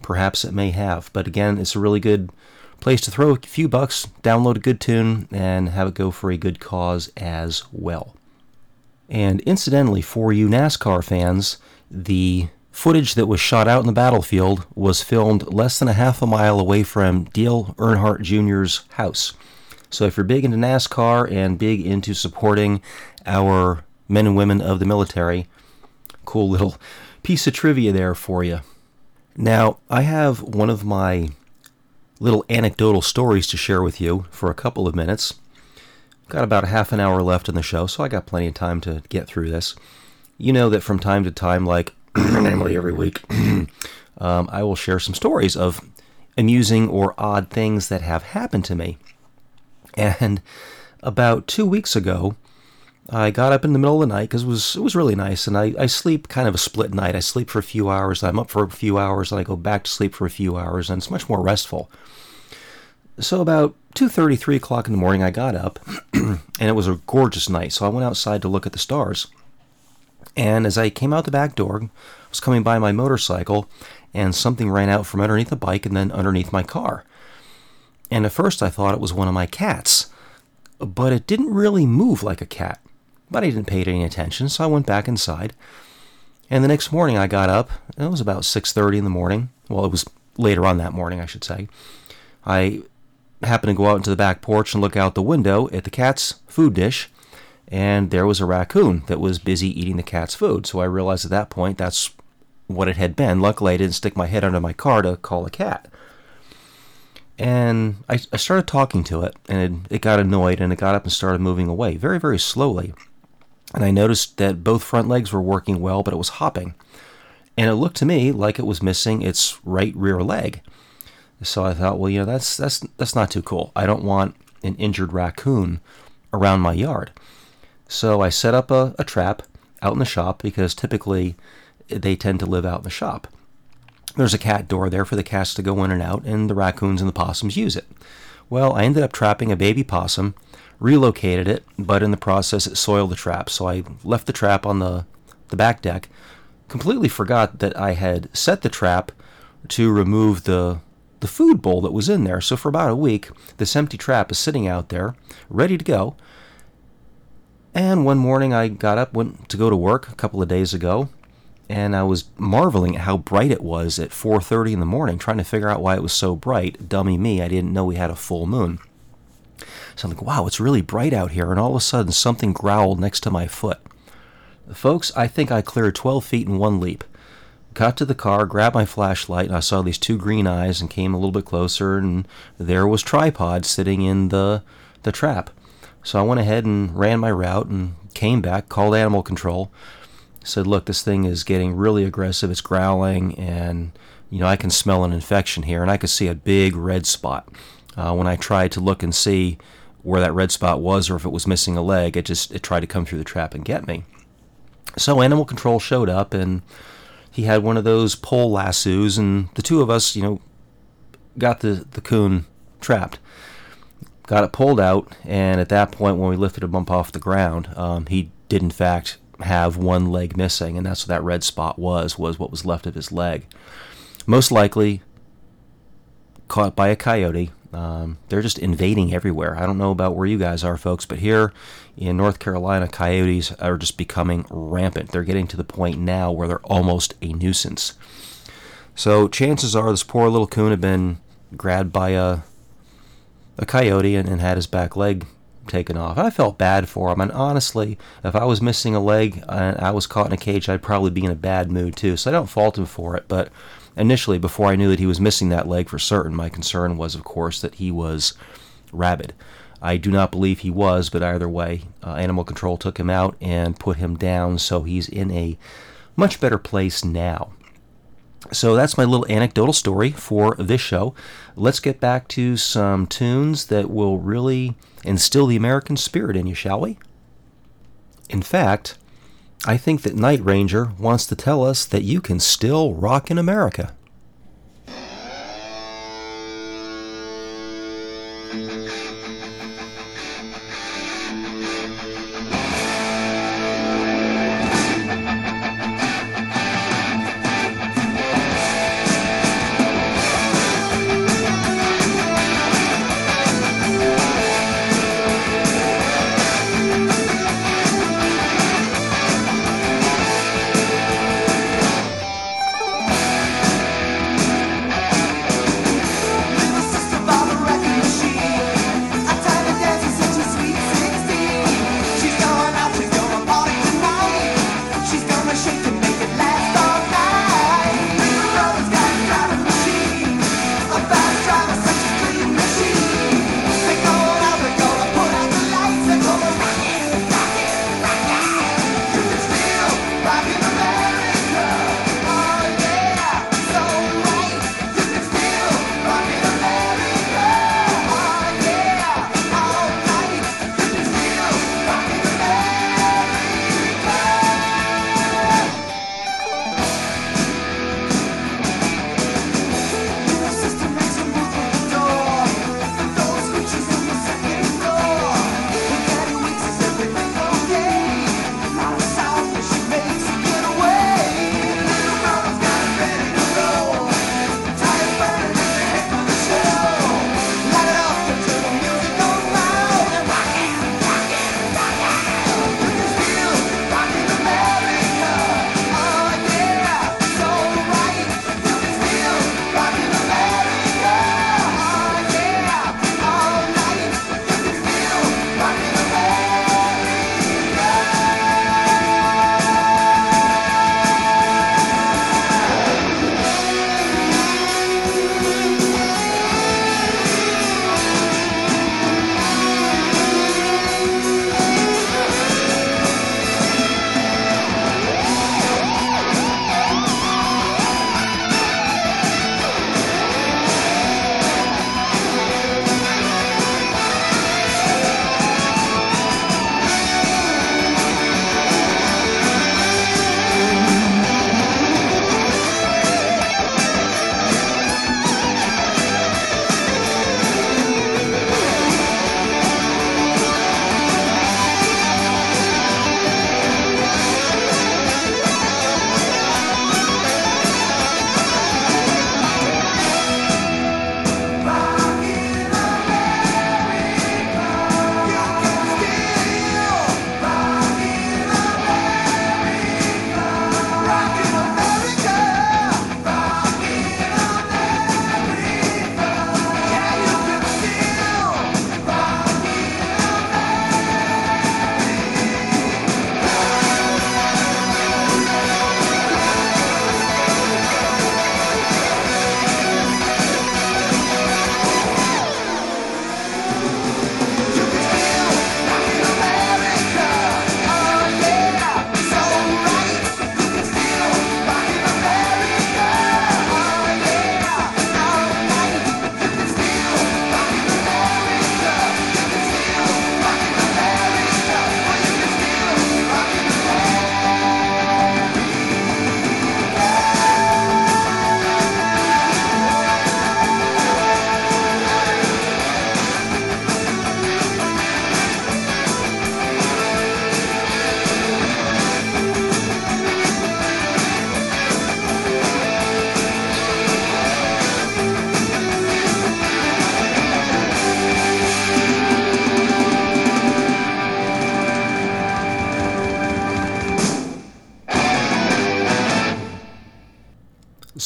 perhaps it may have. But again, it's a really good place to throw a few bucks, download a good tune, and have it go for a good cause as well. And incidentally, for you NASCAR fans, the footage that was shot out in the battlefield was filmed less than a half a mile away from Dale Earnhardt Junior's house. So if you're big into NASCAR and big into supporting our men and women of the military, cool little piece of trivia there for you. Now, I have one of my little anecdotal stories to share with you for a couple of minutes. Got about a half an hour left in the show, so I got plenty of time to get through this. You know that from time to time, like normally every week, um, I will share some stories of amusing or odd things that have happened to me. And about two weeks ago, I got up in the middle of the night because it was, it was really nice, and I, I sleep kind of a split night. I sleep for a few hours, I'm up for a few hours, and I go back to sleep for a few hours, and it's much more restful. So about two thirty, three o'clock in the morning, I got up, and it was a gorgeous night, so I went outside to look at the stars. And as I came out the back door, I was coming by my motorcycle, and something ran out from underneath the bike and then underneath my car. And at first I thought it was one of my cats, but it didn't really move like a cat. But I didn't pay it any attention, so I went back inside. And the next morning I got up, and it was about six thirty in the morning. Well, it was later on that morning, I should say. I happened to go out into the back porch and look out the window at the cat's food dish, and there was a raccoon that was busy eating the cat's food. So I realized at that point that's what it had been. Luckily, I didn't stick my head under my car to call a cat. And I, I started talking to it, and it, it got annoyed, and it got up and started moving away very, very slowly. And I noticed that both front legs were working well, but it was hopping. And it looked to me like it was missing its right rear leg. So I thought, well, you know, that's that's that's not too cool. I don't want an injured raccoon around my yard. So I set up a, a trap out in the shop, because typically they tend to live out in the shop. There's a cat door there for the cats to go in and out, and the raccoons and the possums use it. Well, I ended up trapping a baby possum, relocated it, but in the process it soiled the trap. So I left the trap on the, the back deck, completely forgot that I had set the trap to remove the the food bowl that was in there. So for about a week, this empty trap is sitting out there, ready to go. And one morning I got up, went to go to work a couple of days ago, and I was marveling at how bright it was at four thirty in the morning, trying to figure out why it was so bright. Dummy me, I didn't know we had a full moon. So I'm like, wow, it's really bright out here, and all of a sudden something growled next to my foot. Folks, I think I cleared twelve feet in one leap. Got to the car, grabbed my flashlight, and I saw these two green eyes and came a little bit closer, and there was Tripod sitting in the the trap. So I went ahead and ran my route and came back, called animal control, said, look, this thing is getting really aggressive, it's growling, and you know I can smell an infection here, and I could see a big red spot. Uh, when I tried to look and see where that red spot was or if it was missing a leg, it just it tried to come through the trap and get me. So animal control showed up, and he had one of those pole lassos, and the two of us, you know, got the, the coon trapped. Got it pulled out, and at that point, when we lifted him up off the ground, um, he did in fact have one leg missing, and that's what that red spot was, was what was left of his leg. Most likely caught by a coyote. Um, they're just invading everywhere. I don't know about where you guys are, folks, but here in North Carolina, coyotes are just becoming rampant. They're getting to the point now where they're almost a nuisance. So chances are this poor little coon had been grabbed by a a coyote and, and had his back leg taken off. I felt bad for him, and honestly, if I was missing a leg and I was caught in a cage, I'd probably be in a bad mood too. So I don't fault him for it, but initially, before I knew that he was missing that leg for certain, my concern was, of course, that he was rabid. I do not believe he was, but either way, uh, animal control took him out and put him down, so he's in a much better place now. So that's my little anecdotal story for this show. Let's get back to some tunes that will really instill the American spirit in you, shall we? In fact, I think that Night Ranger wants to tell us that you can still rock in America.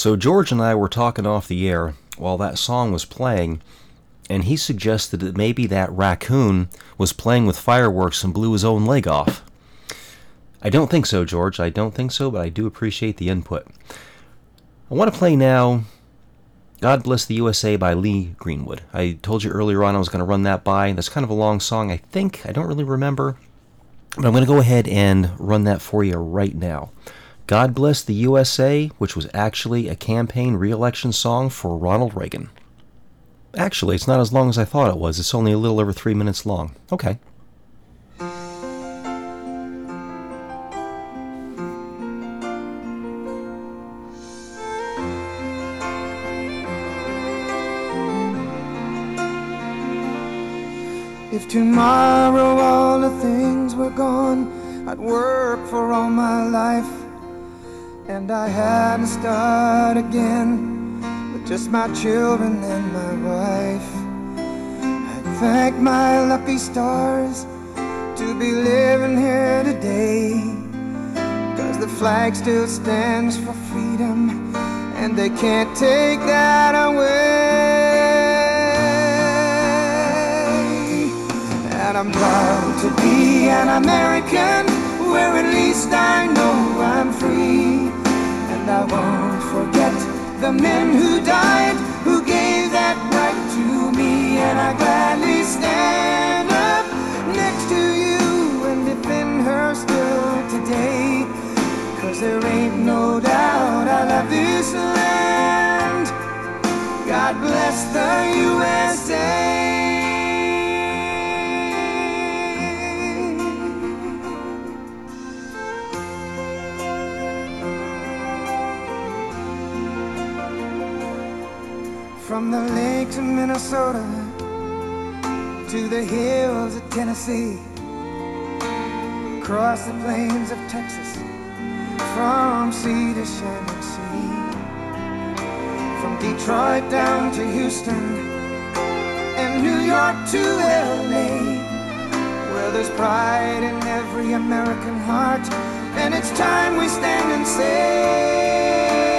So George and I were talking off the air while that song was playing, and he suggested that maybe that raccoon was playing with fireworks and blew his own leg off. I don't think so, George. I don't think so, but I do appreciate the input. I want to play now God Bless the U S A by Lee Greenwood. I told you earlier on I was going to run that by. That's kind of a long song, I think. I don't really remember. But I'm going to go ahead and run that for you right now. God Bless the U S A, which was actually a campaign re-election song for Ronald Reagan. Actually, it's not as long as I thought it was. It's only a little over three minutes long. Okay. If tomorrow all the things were gone, I'd work for all my life, and I had to start again with just my children and my wife. I thank my lucky stars to be living here today, 'cause the flag still stands for freedom, and they can't take that away. And I'm proud to be an American, where at least I know I'm free. And I won't forget the men who died, who gave that right to me. And I gladly stand up next to you and defend her still today, 'cause there ain't no doubt I love this land. God bless the U S A. From the lakes of Minnesota to the hills of Tennessee, across the plains of Texas, from sea to shining sea, from Detroit down to Houston and New York to L A, where there's pride in every American heart, and it's time we stand and say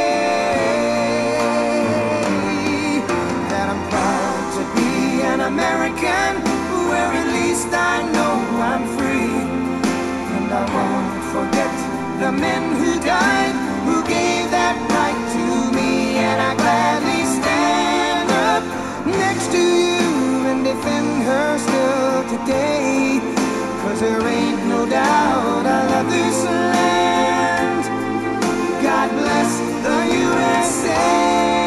an American, where at least I know I'm free. And I won't forget the men who died, who gave that right to me. And I gladly stand up next to you and defend her still today, 'cause there ain't no doubt I love this land. God bless the U S A.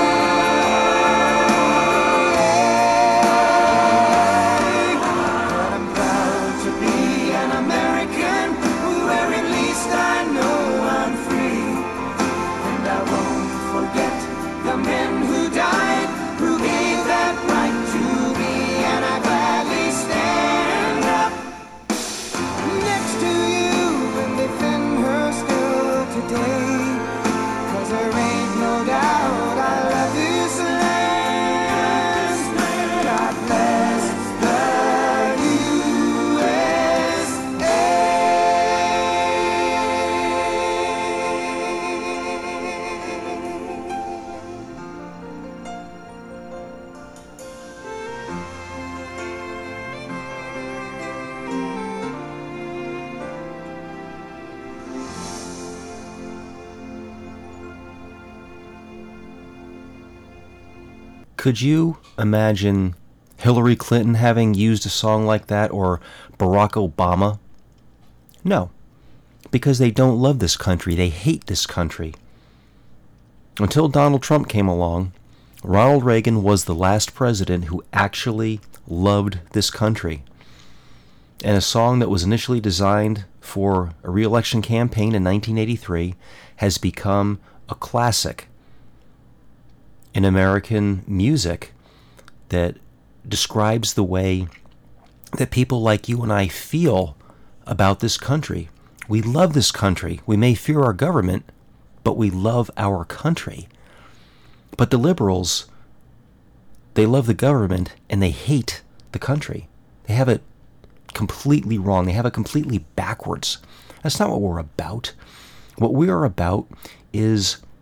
Could you imagine Hillary Clinton having used a song like that, or Barack Obama? No, because they don't love this country. They hate this country. Until Donald Trump came along, Ronald Reagan was the last president who actually loved this country. And a song that was initially designed for a re-election campaign in nineteen eighty-three has become a classic in American music that describes the way that people like you and I feel about this country. We love this country. We may fear our government, but we love our country. But the liberals, they love the government and they hate the country. They have it completely wrong. They have it completely backwards. That's not what we're about. What we are about is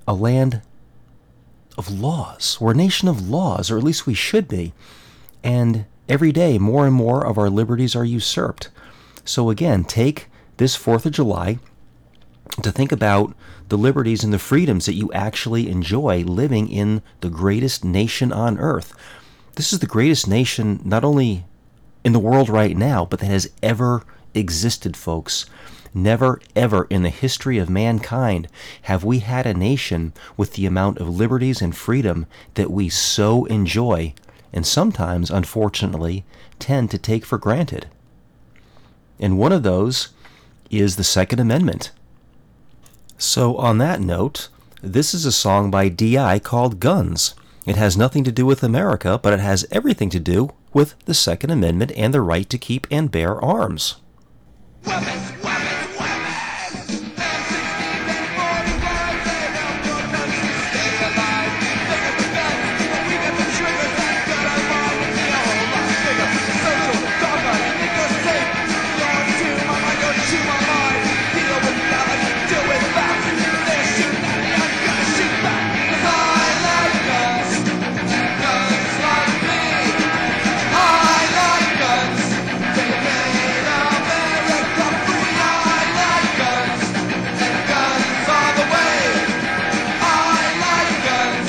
a land of laws. We're a nation of laws, or at least we should be. And every day, more and more of our liberties are usurped. So again, take this fourth of July to think about the liberties and the freedoms that you actually enjoy living in the greatest nation on earth. This is the greatest nation not only in the world right now, but that has ever existed, folks. Never, ever in the history of mankind have we had a nation with the amount of liberties and freedom that we so enjoy, and sometimes, unfortunately, tend to take for granted. And one of those is the Second Amendment. So on that note, this is a song by D I called Guns. It has nothing to do with America, but it has everything to do with the Second Amendment and the right to keep and bear arms. Weapons, weapons, weapons! M sixteen and forty-five, they help your country stay alive. They got the guns, but we got the triggers that got them on with the whole lot bigger. Social, dogma, think you're safe. You're to my mind, you're to my mind. Deal with knowledge, deal with facts. They're shooting at me, I'm gonna shoot back. 'Cause I like guns, guns like me. I like guns, they made America free. I like guns, and guns are the way. I like guns.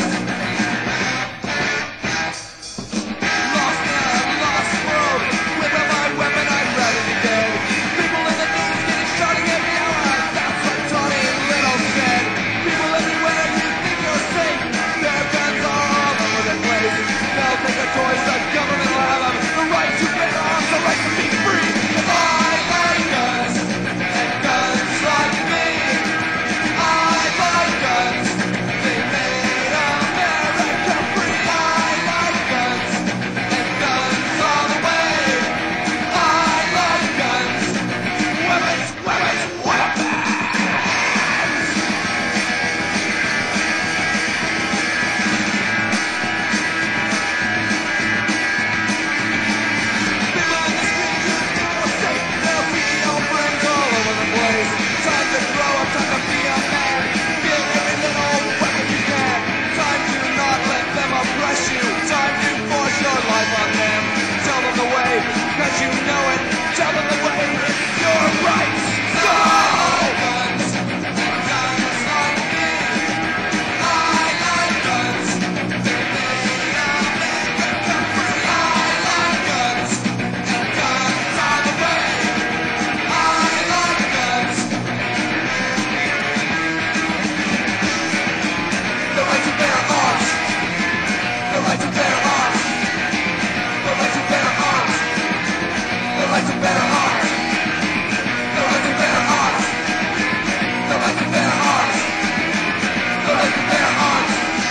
Lost man, lost world. Without my weapon, I'm ready to go. People in the news getting shot every hour. That's what Tony Little said. People everywhere, you think you're safe. Their guns are all over the place. They'll take the toys, the government will have them. The right to bear arms, the right to be free. 'Cause I like guns, and guns like me. I like guns, they made America free. I like guns, and guns are the way. I like guns, weapons, weapons, weapons. People in the street, you think you're safe. There'll be your friends all over the place. Time to grow up, time to be a man. Feel every little weapon you can. Time to not let them oppress you. Time to force your life on them. Tell them the way, 'cause you know it. Tell them the way, it's your right. So I like guns, guns like me. I like guns, they made America free. I like guns, and guns are the way. I like guns. The right to bear arms. The right to bear arms. The right to bear arms. The right to bear arms. The right to bear arms. The right to bear arms. The right to bear arms.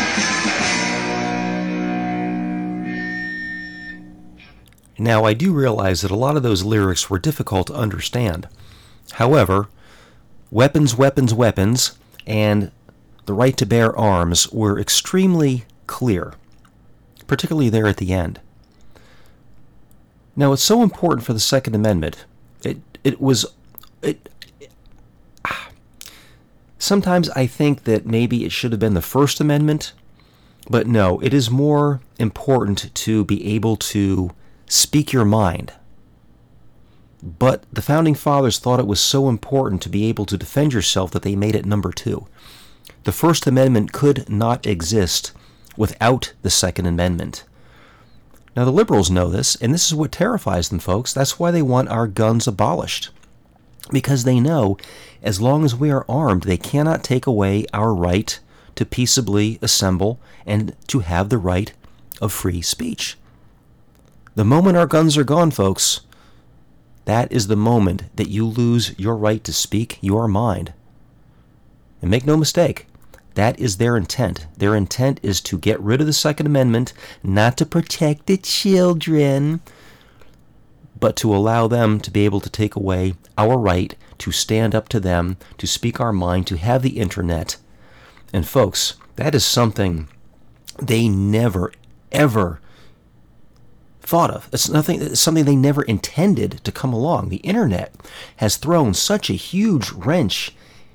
Now, I do realize that a lot of those lyrics were difficult to understand. However, weapons, weapons, weapons, and the right to bear arms were extremely clear, particularly there at the end. Now, it's so important for the Second Amendment. It it was it. ah. Sometimes I think that maybe it should have been the First Amendment, but no, it is more important to be able to speak your mind. But the Founding Fathers thought it was so important to be able to defend yourself that they made it number two. The First Amendment could not exist without the Second Amendment. Now, the liberals know this, and this is what terrifies them, folks. That's why they want our guns abolished. Because they know, as long as we are armed, they cannot take away our right to peaceably assemble and to have the right of free speech. The moment our guns are gone, folks, that is the moment that you lose your right to speak your mind. And make no mistake, that is their intent. Their intent is to get rid of the Second Amendment, not to protect the children, but to allow them to be able to take away our right to stand up to them, to speak our mind, to have the internet. And folks, that is something they never, ever thought of. It's nothing. It's something they never intended to come along. The internet has thrown such a huge wrench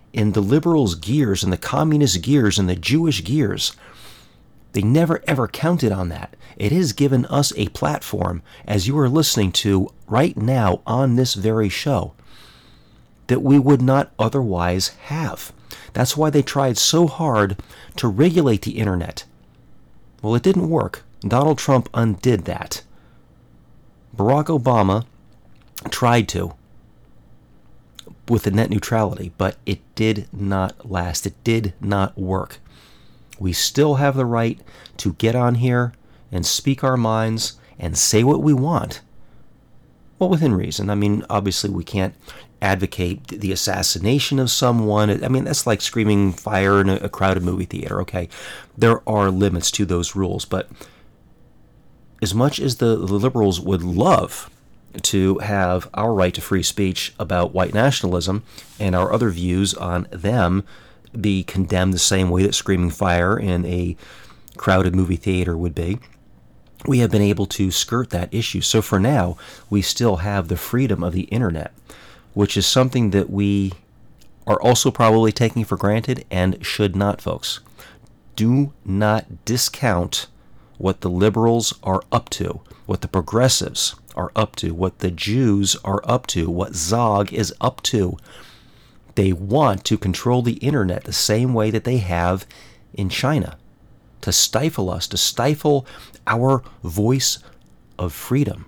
in the liberals' gears and the communist gears and the Jewish gears. They never ever counted on that. It has given us a platform, as you are listening to right now on this very show, that we would not otherwise have. That's why they tried so hard to regulate the internet. Well, it didn't work. Donald Trump undid that. Barack Obama tried to with the net neutrality, but it did not last. It did not work. We still have the right to get on here and speak our minds and say what we want. Well, within reason. I mean, obviously we can't advocate the assassination of someone. I mean, that's like screaming fire in a crowded movie theater, okay? There are limits to those rules, but as much as the, the liberals would love to have our right to free speech about white nationalism and our other views on them be condemned the same way that screaming fire in a crowded movie theater would be, we have been able to skirt that issue. So for now, we still have the freedom of the internet, which is something that we are also probably taking for granted and should not, folks. Do not discount what the liberals are up to, what the progressives are up to, what the Jews are up to, what Zog is up to. They want to control the internet the same way that they have in China, to stifle us, to stifle our voice of freedom.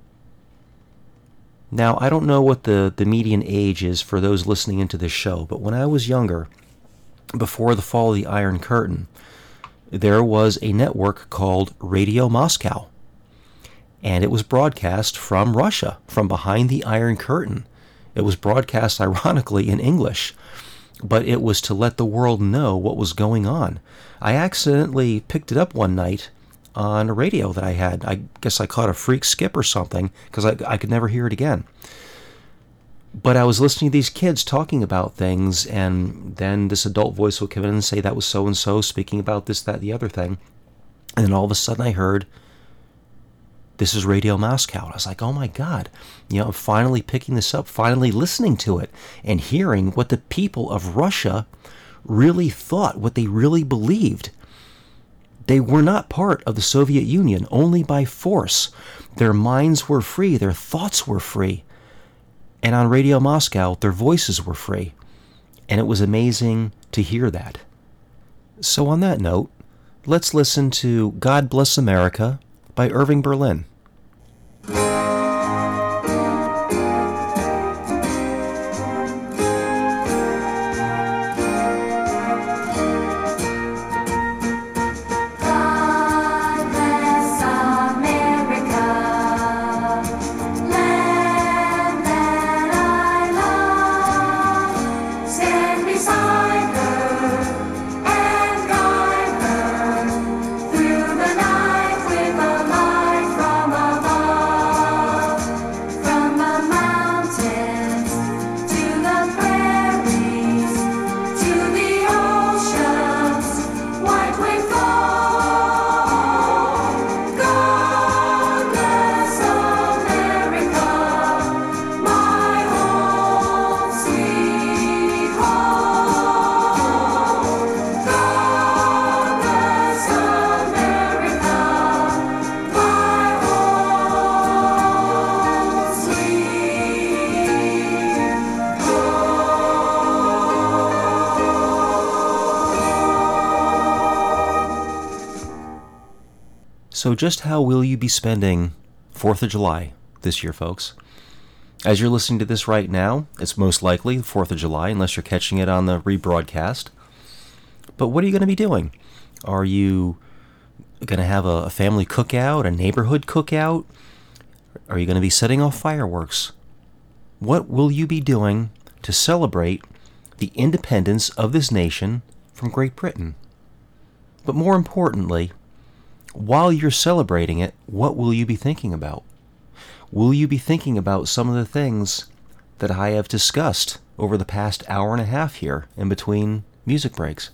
Now, I don't know what the, the median age is for those listening into this show, but when I was younger, before the fall of the Iron Curtain, there was a network called Radio Moscow, and it was broadcast from Russia, from behind the Iron Curtain. It was broadcast, ironically, in English, but it was to let the world know what was going on. I accidentally picked it up one night on a radio that I had. I guess I caught a freak skip or something, because I, I could never hear it again. But I was listening to these kids talking about things, and then this adult voice would come in and say that was so-and-so speaking about this, that, the other thing. And then all of a sudden I heard, this is Radio Moscow. And I was like, oh my God, you know, I'm finally picking this up, finally listening to it, and hearing what the people of Russia really thought, what they really believed. They were not part of the Soviet Union, only by force. Their minds were free, their thoughts were free. And on Radio Moscow, their voices were free. And it was amazing to hear that. So on that note, let's listen to God Bless America by Irving Berlin. So just how will you be spending fourth of July this year, folks? As you're listening to this right now, it's most likely the fourth of July, unless you're catching it on the rebroadcast. But what are you going to be doing? Are you going to have a family cookout, a neighborhood cookout? Are you going to be setting off fireworks? What will you be doing to celebrate the independence of this nation from Great Britain? But more importantly, while you're celebrating it, what will you be thinking about? Will you be thinking about some of the things that I have discussed over the past hour and a half here in between music breaks?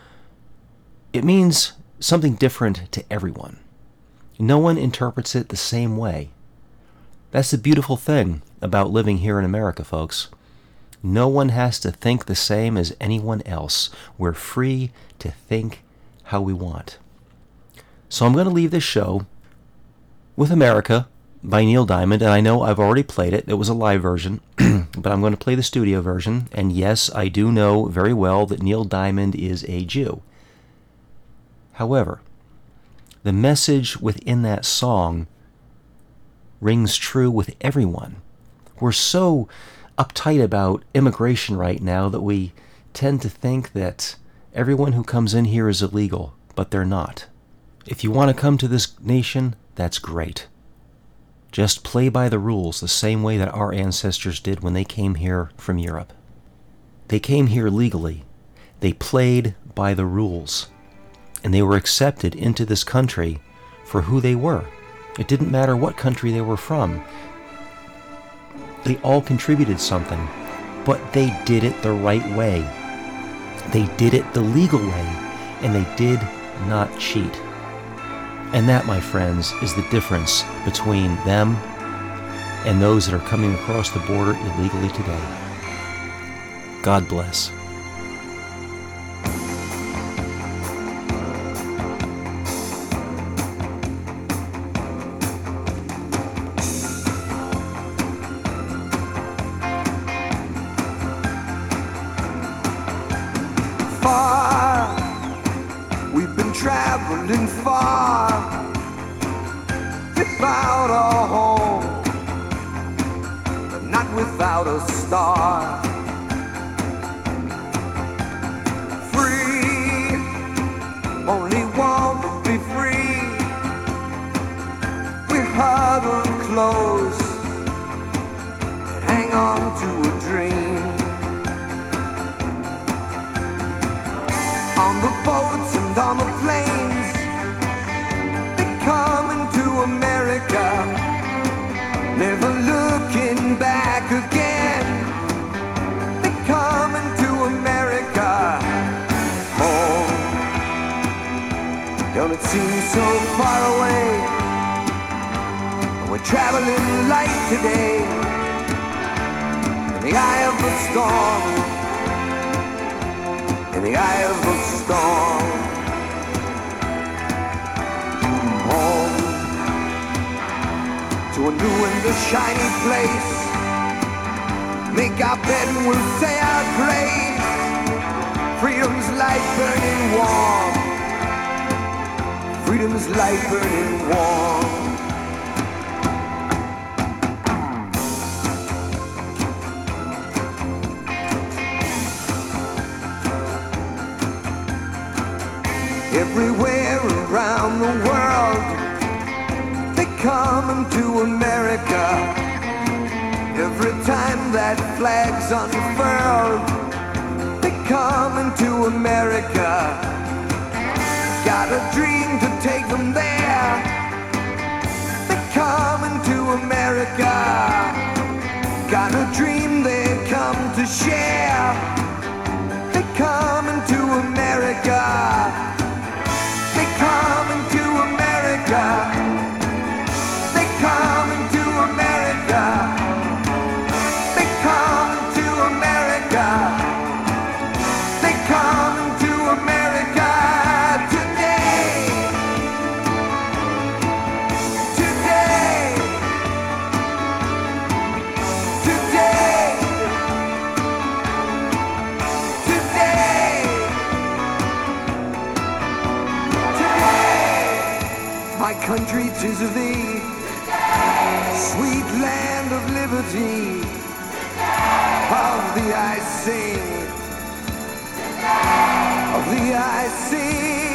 It means something different to everyone. No one interprets it the same way. That's the beautiful thing about living here in America, folks. No one has to think the same as anyone else. We're free to think how we want. So I'm going to leave this show with America by Neil Diamond, and I know I've already played it. It was a live version, but I'm going to play the studio version, and yes, I do know very well that Neil Diamond is a Jew. However, the message within that song rings true with everyone. We're so uptight about immigration right now that we tend to think that everyone who comes in here is illegal, but they're not. If you want to come to this nation, that's great. Just play by the rules the same way that our ancestors did when they came here from Europe. They came here legally. They played by the rules. And they were accepted into this country for who they were. It didn't matter what country they were from. They all contributed something, but they did it the right way. They did it the legal way, and they did not cheat. And that, my friends, is the difference between them and those that are coming across the border illegally today. God bless. Traveling far without a home, but not without a star. Free, only want to be free. We huddle close and hang on to a dream. On the boats and on the planes, they coming to America, never looking back again. They coming to America, home. Don't it seem so far away? We're traveling light today, in the eye of the storm. In the eye of the storm, home to a new and a shiny place. Make our bed and we'll say our grace. Freedom's light burning warm. Freedom's light burning warm. Everywhere around the world, they come to America. Every time that flag's unfurled, they come to America. Got a dream to take them there. They come to America. Got a dream they come to share. They come to America. They come to America. They come to America. They come to America. They come to America today. Today. Today. Today. My country, 'tis of thee, sweet land of liberty, of thee I sing, of thee I sing.